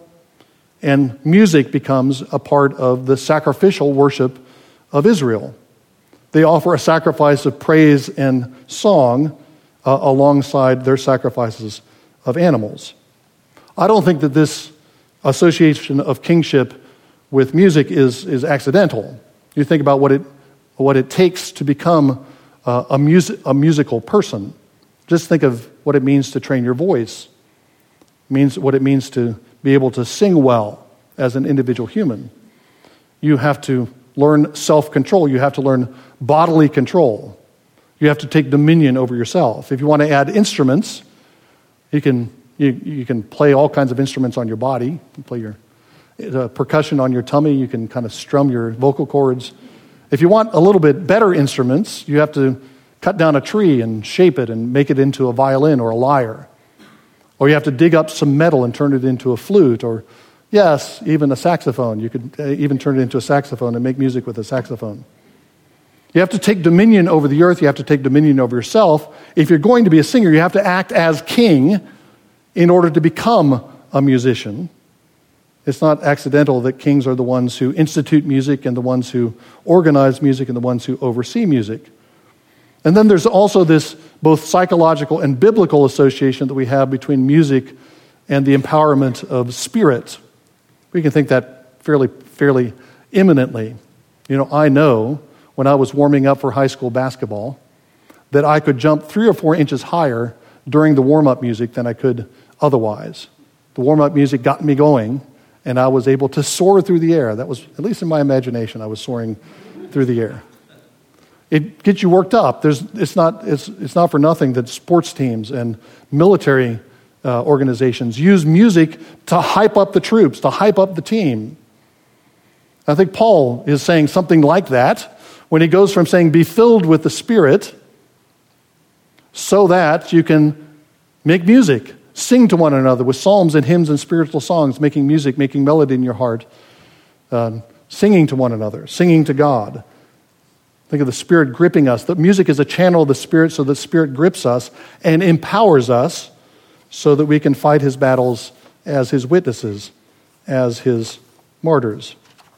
and music becomes a part of the sacrificial worship of Israel. They offer a sacrifice of praise and song uh, alongside their sacrifices of animals. I don't think that this association of kingship with music is, is accidental. You think about what it what it takes to become uh, a, music, a musical person. Just think of what it means to train your voice. It means what it means to be able to sing well as an individual human. You have to learn self-control. You have to learn bodily control. You have to take dominion over yourself. If you want to add instruments, you can you, you can play all kinds of instruments on your body. You can play your uh, percussion on your tummy. You can kind of strum your vocal cords. If you want a little bit better instruments, you have to cut down a tree and shape it and make it into a violin or a lyre. Or you have to dig up some metal and turn it into a flute, or yes, even a saxophone. You could uh, even turn it into a saxophone and make music with a saxophone. You have to take dominion over the earth. You have to take dominion over yourself. If you're going to be a singer, you have to act as king in order to become a musician. It's not accidental that kings are the ones who institute music and the ones who organize music and the ones who oversee music. And then there's also this both psychological and biblical association that we have between music and the empowerment of spirit. We can think that fairly, fairly imminently. You know, I know when I was warming up for high school basketball that I could jump three or four inches higher during the warm-up music than I could otherwise. The warm-up music got me going, and I was able to soar through the air. That was, at least in my imagination, I was soaring through the air. It gets you worked up. There's, it's not, it's, it's not for nothing that sports teams and military uh, organizations use music to hype up the troops, to hype up the team. I think Paul is saying something like that when he goes from saying, be filled with the Spirit so that you can make music, sing to one another with psalms and hymns and spiritual songs, making music, making melody in your heart, uh, singing to one another, singing to God. Think of the Spirit gripping us. The music is a channel of the Spirit, so the Spirit grips us and empowers us so that we can fight his battles as his witnesses, as his martyrs.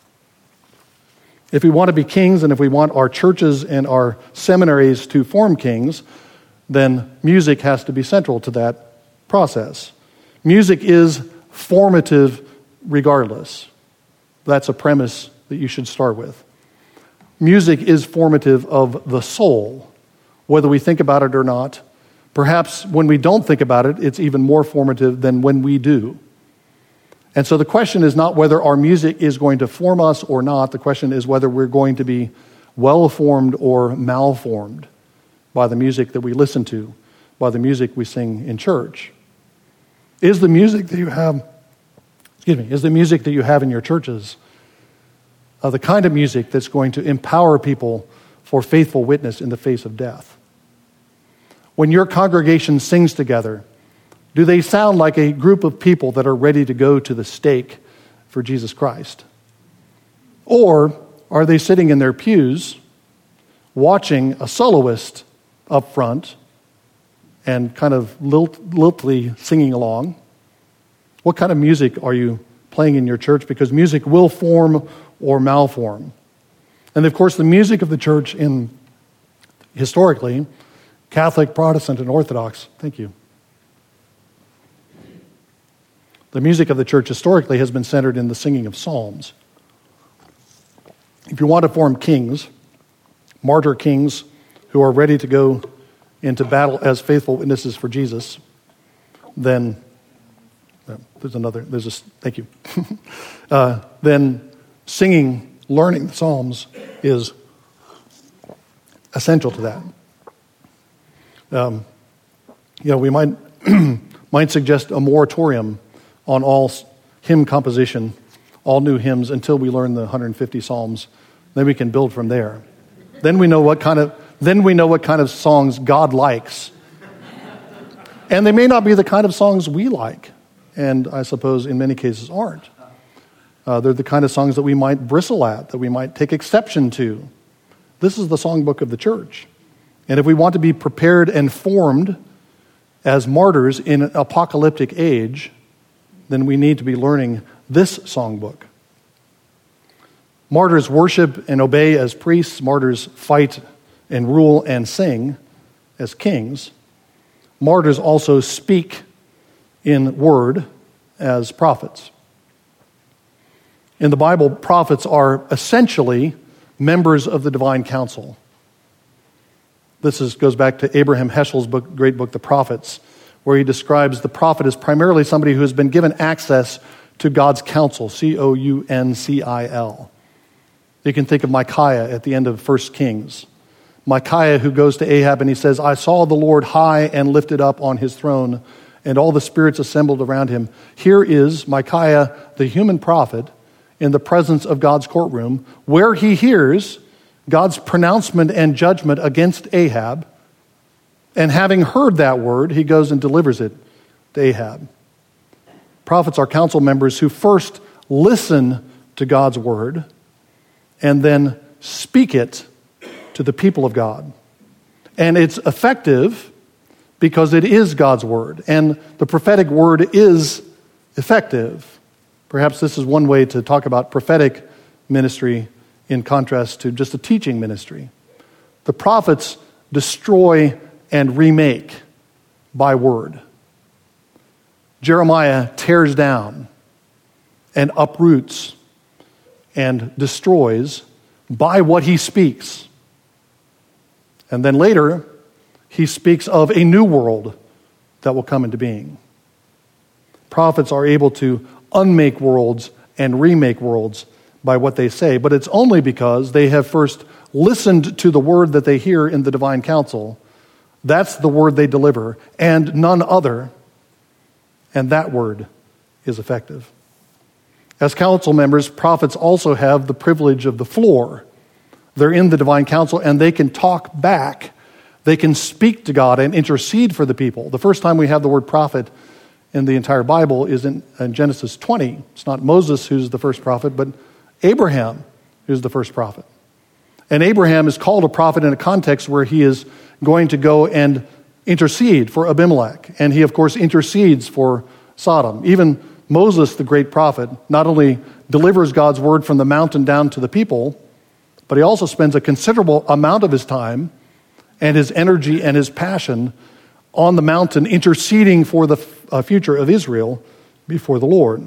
If we want to be kings, and if we want our churches and our seminaries to form kings, then music has to be central to that process. Music is formative regardless. That's a premise that you should start with. Music is formative of the soul, whether we think about it or not. Perhaps when we don't think about it, it's even more formative than when we do. And so the question is not whether our music is going to form us or not. The question is whether we're going to be well-formed or malformed by the music that we listen to, by the music we sing in church. Is the music that you have, excuse me, is the music that you have in your churches uh, the kind of music that's going to empower people for faithful witness in the face of death? When your congregation sings together, do they sound like a group of people that are ready to go to the stake for Jesus Christ? Or are they sitting in their pews watching a soloist up front and kind of lilt, liltly singing along? What kind of music are you playing in your church? Because music will form or malform. And of course, the music of the church in historically, Catholic, Protestant, and Orthodox, thank you. The music of the church historically has been centered in the singing of psalms. If you want to form kings, martyr kings who are ready to go into battle as faithful witnesses for Jesus, then uh, there's another, there's a, thank you. uh, then singing, learning the psalms is essential to that. Um, you know, we might might suggest a moratorium on all hymn composition, all new hymns, until we learn the one hundred fifty psalms. Then we can build from there. Then we know what kind of then we know what kind of songs God likes, and they may not be the kind of songs we like, and I suppose in many cases aren't. Uh, they're the kind of songs that we might bristle at, that we might take exception to. This is the songbook of the church, and if we want to be prepared and formed as martyrs in an apocalyptic age, then we need to be learning this songbook. Martyrs worship and obey as priests. Martyrs fight and rule and sing as kings. Martyrs also speak in word as prophets. In the Bible, prophets are essentially members of the divine council. This is, goes back to Abraham Heschel's book, great book, The Prophets, where he describes the prophet as primarily somebody who has been given access to God's counsel, C O U N C I L. You can think of Micaiah at the end of First Kings. Micaiah who goes to Ahab and he says, I saw the Lord high and lifted up on his throne, and all the spirits assembled around him. Here is Micaiah, the human prophet, in the presence of God's courtroom, where he hears God's pronouncement and judgment against Ahab. And having heard that word, he goes and delivers it to Ahab. Prophets are council members who first listen to God's word and then speak it to the people of God. And it's effective because it is God's word. And the prophetic word is effective. Perhaps this is one way to talk about prophetic ministry in contrast to just a teaching ministry. The prophets destroy and remake by word. Jeremiah tears down and uproots and destroys by what he speaks. And then later, he speaks of a new world that will come into being. Prophets are able to unmake worlds and remake worlds by what they say, but it's only because they have first listened to the word that they hear in the divine council. That's the word they deliver, and none other, and that word is effective. As council members, prophets also have the privilege of the floor. They're in the divine council, and they can talk back. They can speak to God and intercede for the people. The first time we have the word prophet in the entire Bible is in, in Genesis twenty. It's not Moses who's the first prophet, but Abraham who's the first prophet. And Abraham is called a prophet in a context where he is going to go and intercede for Abimelech. And he, of course, intercedes for Sodom. Even Moses, the great prophet, not only delivers God's word from the mountain down to the people, but he also spends a considerable amount of his time and his energy and his passion on the mountain interceding for the uh, future of Israel before the Lord.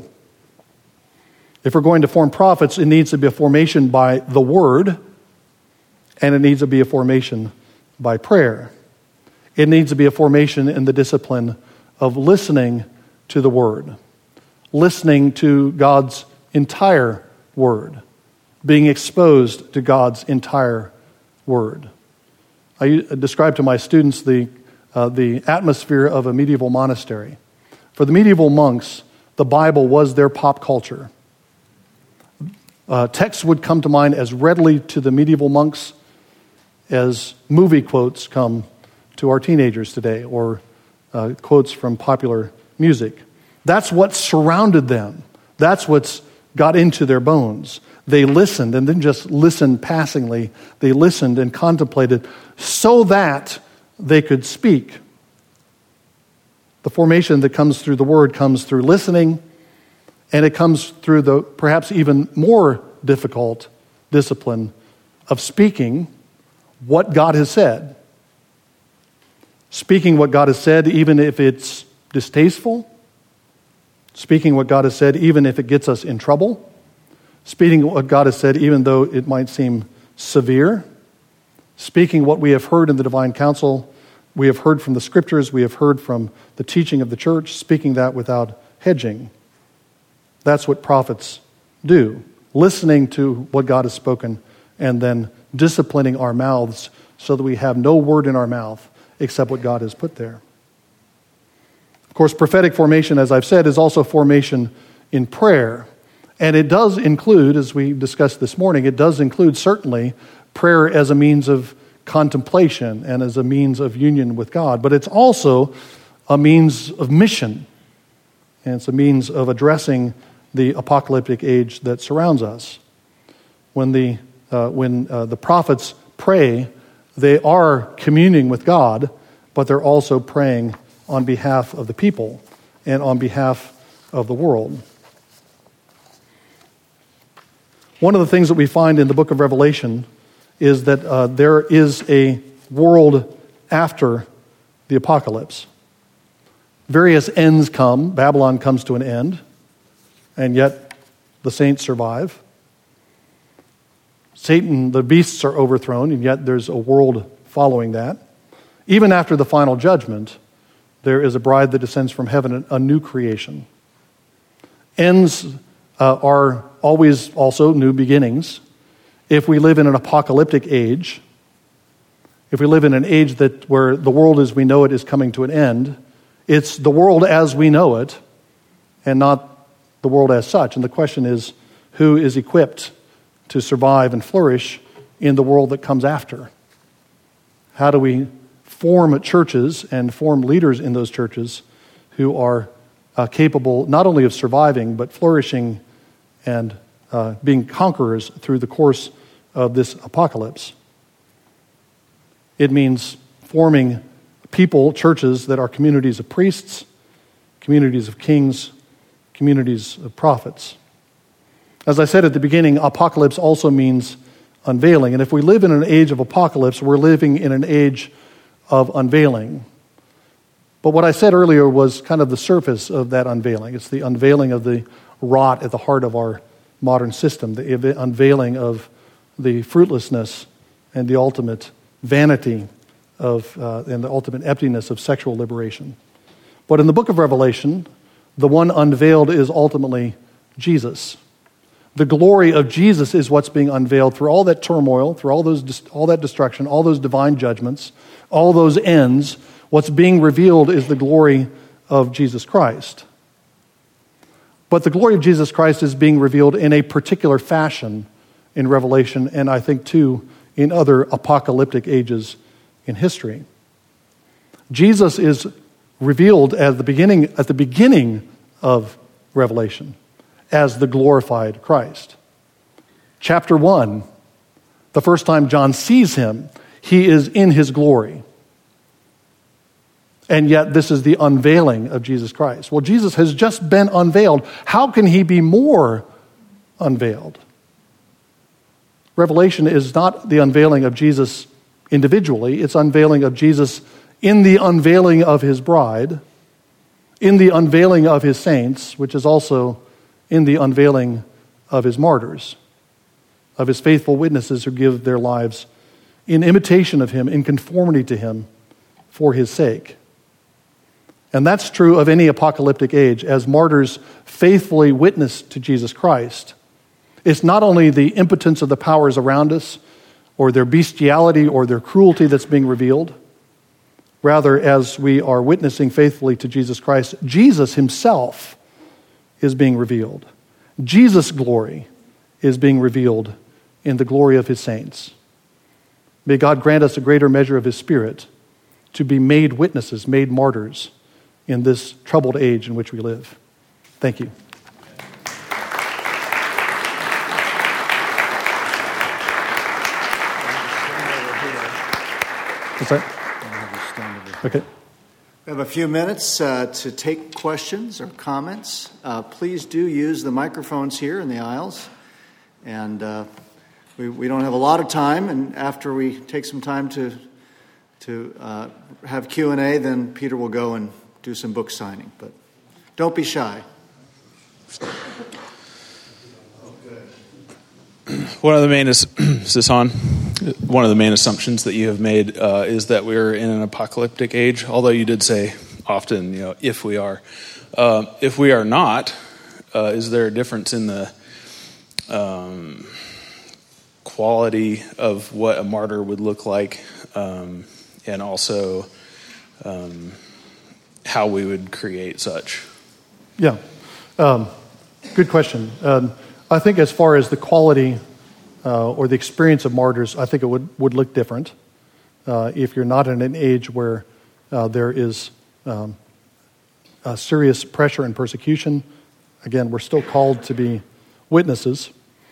If we're going to form prophets, it needs to be a formation by the word, and it needs to be a formation by prayer. It needs to be a formation in the discipline of listening to the word, listening to God's entire word, being exposed to God's entire word. I describe to my students the, uh, the atmosphere of a medieval monastery. For the medieval monks, the Bible was their pop culture. Uh, texts would come to mind as readily to the medieval monks as movie quotes come to our teenagers today, or uh, quotes from popular music. That's what surrounded them. That's what's got into their bones. They listened, and didn't just listen passingly. They listened and contemplated so that they could speak. The formation that comes through the word comes through listening, and it comes through the perhaps even more difficult discipline of speaking what God has said. Speaking what God has said, even if it's distasteful. Speaking what God has said, even if it gets us in trouble. Speaking what God has said, even though it might seem severe. Speaking what we have heard in the divine counsel, we have heard from the scriptures, we have heard from the teaching of the church, speaking that without hedging. That's what prophets do. Listening to what God has spoken, and then disciplining our mouths so that we have no word in our mouth except what God has put there. Of course, prophetic formation, as I've said, is also formation in prayer. And it does include, as we discussed this morning, it does include certainly prayer as a means of contemplation and as a means of union with God. But it's also a means of mission. And it's a means of addressing the apocalyptic age that surrounds us. When the, uh, when uh, the prophets pray, they are communing with God, but they're also praying on behalf of the people and on behalf of the world. One of the things that we find in the book of Revelation is that uh, there is a world after the apocalypse. Various ends come. Babylon comes to an end, and yet the saints survive. Satan, the beasts are overthrown, and yet there's a world following that. Even after the final judgment, there is a bride that descends from heaven, a new creation. Ends uh, are always also new beginnings. If we live in an apocalyptic age, if we live in an age that where the world as we know it is coming to an end, it's the world as we know it and not the world as such. And the question is, who is equipped to survive and flourish in the world that comes after? How do we form churches and form leaders in those churches who are uh, capable not only of surviving but flourishing and uh, being conquerors through the course of this apocalypse? It means forming people, churches that are communities of priests, communities of kings, communities of prophets. As I said at the beginning, apocalypse also means unveiling. And if we live in an age of apocalypse, we're living in an age of unveiling. But what I said earlier was kind of the surface of that unveiling. It's the unveiling of the rot at the heart of our modern system, the unveiling of the fruitlessness and the ultimate vanity of uh, and the ultimate emptiness of sexual liberation. But in the book of Revelation, the one unveiled is ultimately Jesus. The glory of Jesus is what's being unveiled through all that turmoil, through all those all that destruction, all those divine judgments, all those ends. What's being revealed is the glory of Jesus Christ. But the glory of Jesus Christ is being revealed in a particular fashion in Revelation, and I think, too, in other apocalyptic ages in history. Jesus is revealed at the beginning, at the beginning of Revelation as the glorified Christ. Chapter one, the first time John sees him, he is in his glory. And yet this is the unveiling of Jesus Christ. Well, Jesus has just been unveiled. How can he be more unveiled? Revelation is not the unveiling of Jesus individually. It's unveiling of Jesus in the unveiling of his bride, in the unveiling of his saints, which is also in the unveiling of his martyrs, of his faithful witnesses who give their lives in imitation of him, in conformity to him, for his sake. And that's true of any apocalyptic age. As martyrs faithfully witness to Jesus Christ, it's not only the impotence of the powers around us, or their bestiality or their cruelty that's being revealed. Rather, as we are witnessing faithfully to Jesus Christ, Jesus himself is being revealed. Jesus' glory is being revealed in the glory of his saints. May God grant us a greater measure of his Spirit to be made witnesses, made martyrs in this troubled age in which we live. Thank you. What's that? Okay. We have a few minutes uh, to take questions or comments. Uh, please do use the microphones here in the aisles. And uh, we, we don't have a lot of time, and after we take some time to to uh, have Q and A, then Peter will go and do some book signing. But don't be shy. One of the main is, is this on? One of the main assumptions that you have made uh, is that we're in an apocalyptic age. Although you did say often, you know, if we are, uh, if we are not, uh, is there a difference in the um, quality of what a martyr would look like, um, and also um, how we would create such? Yeah, um, good question. Um, I think as far as the quality uh, or the experience of martyrs, I think it would, would look different uh, if you're not in an age where uh, there is um, a serious pressure and persecution. Again, we're still called to be witnesses.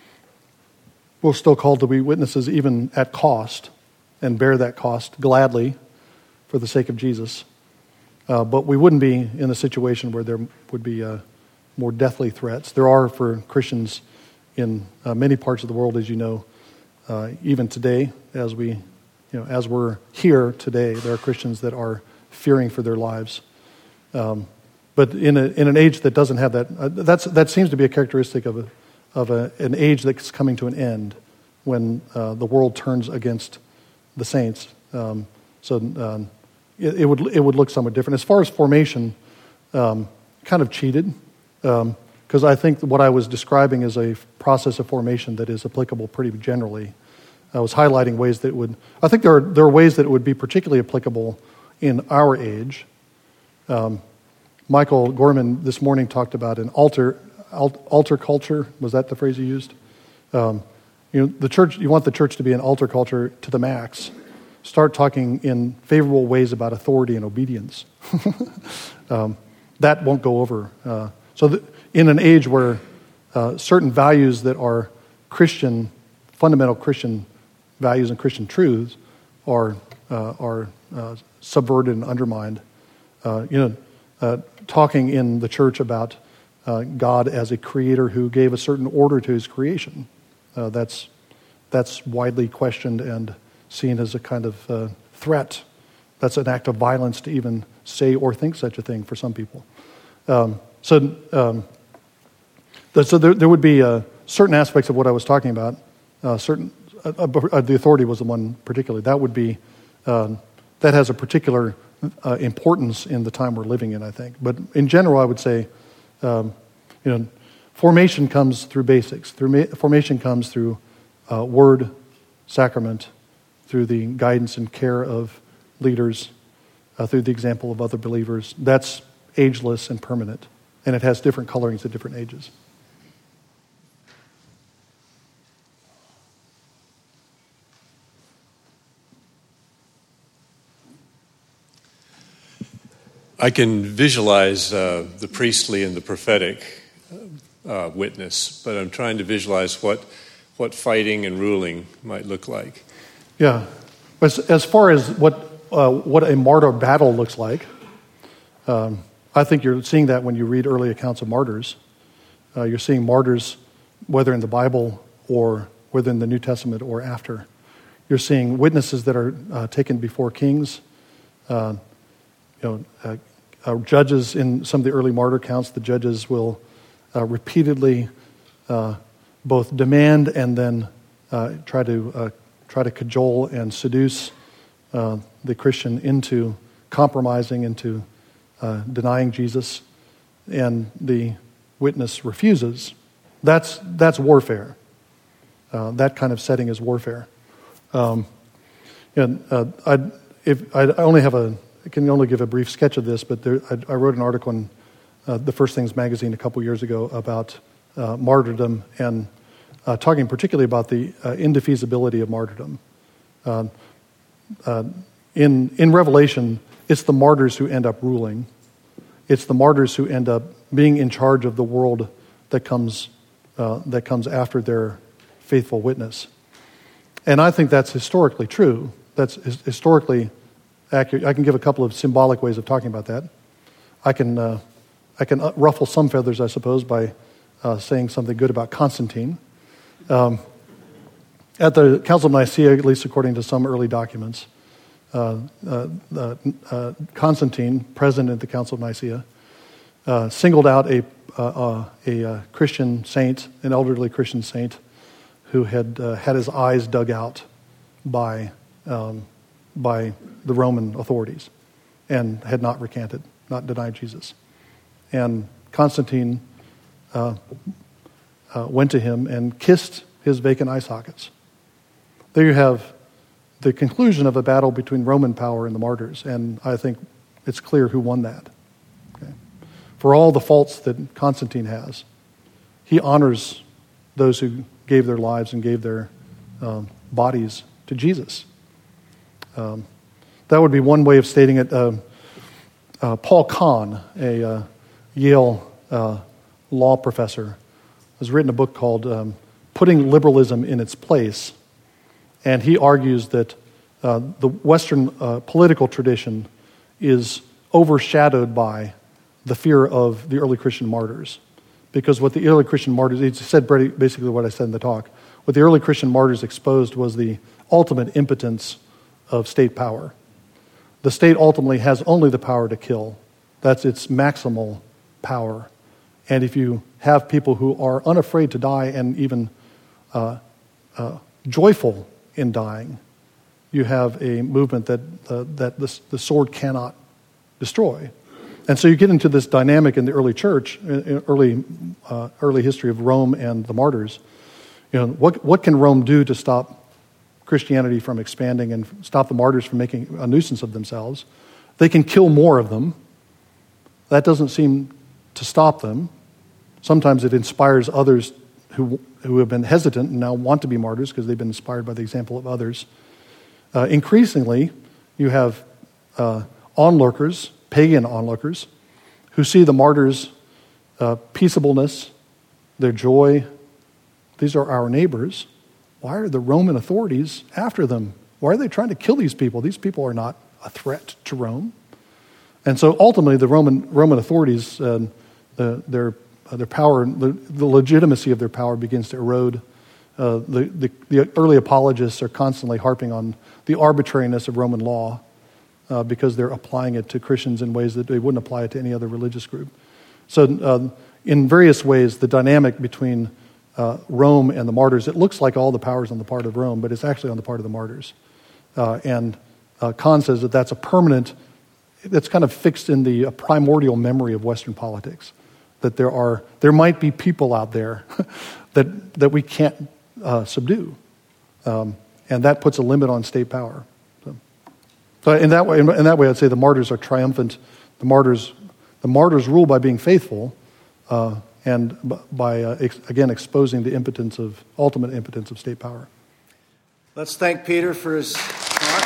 We're still called to be witnesses even at cost and bear that cost gladly for the sake of Jesus. Uh, but we wouldn't be in a situation where there would be uh, more deathly threats. There are for Christians in uh, many parts of the world, as you know, uh, even today, as we, you know, as we're here today, there are Christians that are fearing for their lives. Um, but in a, in an age that doesn't have that, uh, that's that seems to be a characteristic of a of a, an age that's coming to an end, when uh, the world turns against the saints. Um, so um, it, it would it would look somewhat different. As far as formation, um, kind of cheated. Um, Because I think what I was describing is a process of formation that is applicable pretty generally. I was highlighting ways that it would, I think there are there are ways that it would be particularly applicable in our age. Um, Michael Gorman this morning talked about an altar altar culture. Was that the phrase you used? Um, you know, the church. You want the church to be an altar culture to the max. Start talking in favorable ways about authority and obedience. um, that won't go over. Uh, so. The, In an age where uh, certain values that are Christian, fundamental Christian values and Christian truths are uh, are uh, subverted and undermined, uh, you know, uh, talking in the church about uh, God as a creator who gave a certain order to his creation, uh, that's that's widely questioned and seen as a kind of uh, threat. That's an act of violence to even say or think such a thing for some people. Um, so. Um, So there, there would be uh, certain aspects of what I was talking about. Uh, certain uh, uh, the authority was the one particularly. That would be um, that has a particular uh, importance in the time we're living in, I think. But in general, I would say, um, you know, formation comes through basics. Through ma- formation comes through uh, word, sacrament, through the guidance and care of leaders, uh, through the example of other believers. That's ageless and permanent. and it has different colorings at different ages. I can visualize uh, the priestly and the prophetic uh, witness, but I'm trying to visualize what what fighting and ruling might look like. Yeah, as, as far as what uh, what a martyr battle looks like, um, I think you're seeing that when you read early accounts of martyrs. Uh, you're seeing martyrs, whether in the Bible or whether in the New Testament or after. You're seeing witnesses that are uh, taken before kings. Uh, You know, uh, uh, judges in some of the early martyr counts, the judges will uh, repeatedly uh, both demand and then uh, try to uh, try to cajole and seduce uh, the Christian into compromising, into uh, denying Jesus, and the witness refuses. That's that's warfare. Uh, that kind of setting is warfare. Um, and uh, I, if I only have a. I can only give a brief sketch of this, but there, I, I wrote an article in uh, the First Things magazine a couple years ago about uh, martyrdom and uh, talking particularly about the uh, indefeasibility of martyrdom. Uh, uh, in in Revelation, it's the martyrs who end up ruling. It's the martyrs who end up being in charge of the world that comes uh, that comes after their faithful witness. And I think that's historically true. That's his- historically accurate. I can give a couple of symbolic ways of talking about that. I can uh, I can ruffle some feathers, I suppose, by uh, saying something good about Constantine. Um, at the Council of Nicaea, at least according to some early documents, uh, uh, uh, uh, Constantine, present at the Council of Nicaea, uh, singled out a uh, a, a Christian saint, an elderly Christian saint, who had uh, had his eyes dug out by um, by the Roman authorities, and had not recanted, not denied Jesus. And Constantine uh, uh, went to him and kissed his vacant eye sockets. There you have the conclusion of a battle between Roman power and the martyrs, and I think it's clear who won that. Okay. For all the faults that Constantine has, he honors those who gave their lives and gave their um, bodies to Jesus. Um, that would be one way of stating it. Uh, uh, Paul Kahn, a uh, Yale uh, law professor, has written a book called um, Putting Liberalism in Its Place. And he argues that uh, the Western uh, political tradition is overshadowed by the fear of the early Christian martyrs. Because what the early Christian martyrs, he said basically what I said in the talk, what the early Christian martyrs exposed was the ultimate impotence of state power. The state ultimately has only the power to kill. That's its maximal power. And if you have people who are unafraid to die and even uh, uh, joyful in dying, you have a movement that uh, that the, the sword cannot destroy. And so you get into this dynamic in the early church, in early uh, early history of Rome and the martyrs. You know, what what can Rome do to stop Christianity from expanding and stop the martyrs from making a nuisance of themselves? They can kill more of them. That doesn't seem to stop them. Sometimes it inspires others who who have been hesitant and now want to be martyrs because they've been inspired by the example of others. Uh, increasingly, you have uh, onlookers, pagan onlookers, who see the martyrs' uh, peaceableness, their joy. These are our neighbors. Why are the Roman authorities after them? Why are they trying to kill these people? These people are not a threat to Rome. And so ultimately, the Roman Roman authorities, uh, the, their uh, their power, the, the legitimacy of their power begins to erode. Uh, the, the the early apologists are constantly harping on the arbitrariness of Roman law uh, because they're applying it to Christians in ways that they wouldn't apply it to any other religious group. So, uh, in various ways, the dynamic between uh, Rome and the martyrs, it looks like all the power is on the part of Rome, but it's actually on the part of the martyrs. Uh, and uh, Kahn says that that's a permanent. That's kind of fixed in the uh, primordial memory of Western politics, that there are there might be people out there that that we can't uh, subdue, um, and that puts a limit on state power. So, so in that way, in that way, I'd say the martyrs are triumphant. The martyrs, the martyrs rule by being faithful, uh, and b- by, uh, ex- again, exposing the impotence of, ultimate impotence of state power. Let's thank Peter for his talk.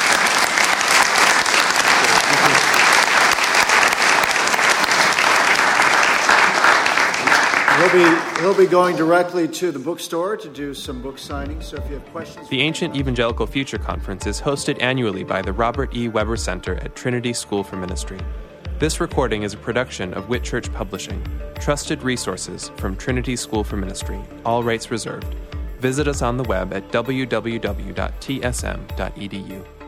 He'll be, he'll be going directly to the bookstore to do some book signings, so if you have questions... The Ancient Evangelical Future Conference is hosted annually by the Robert E. Weber Center at Trinity School for Ministry. This recording is a production of Whitchurch Publishing. Trusted resources from Trinity School for Ministry. All rights reserved. Visit us on the web at w w w dot t s m dot e d u.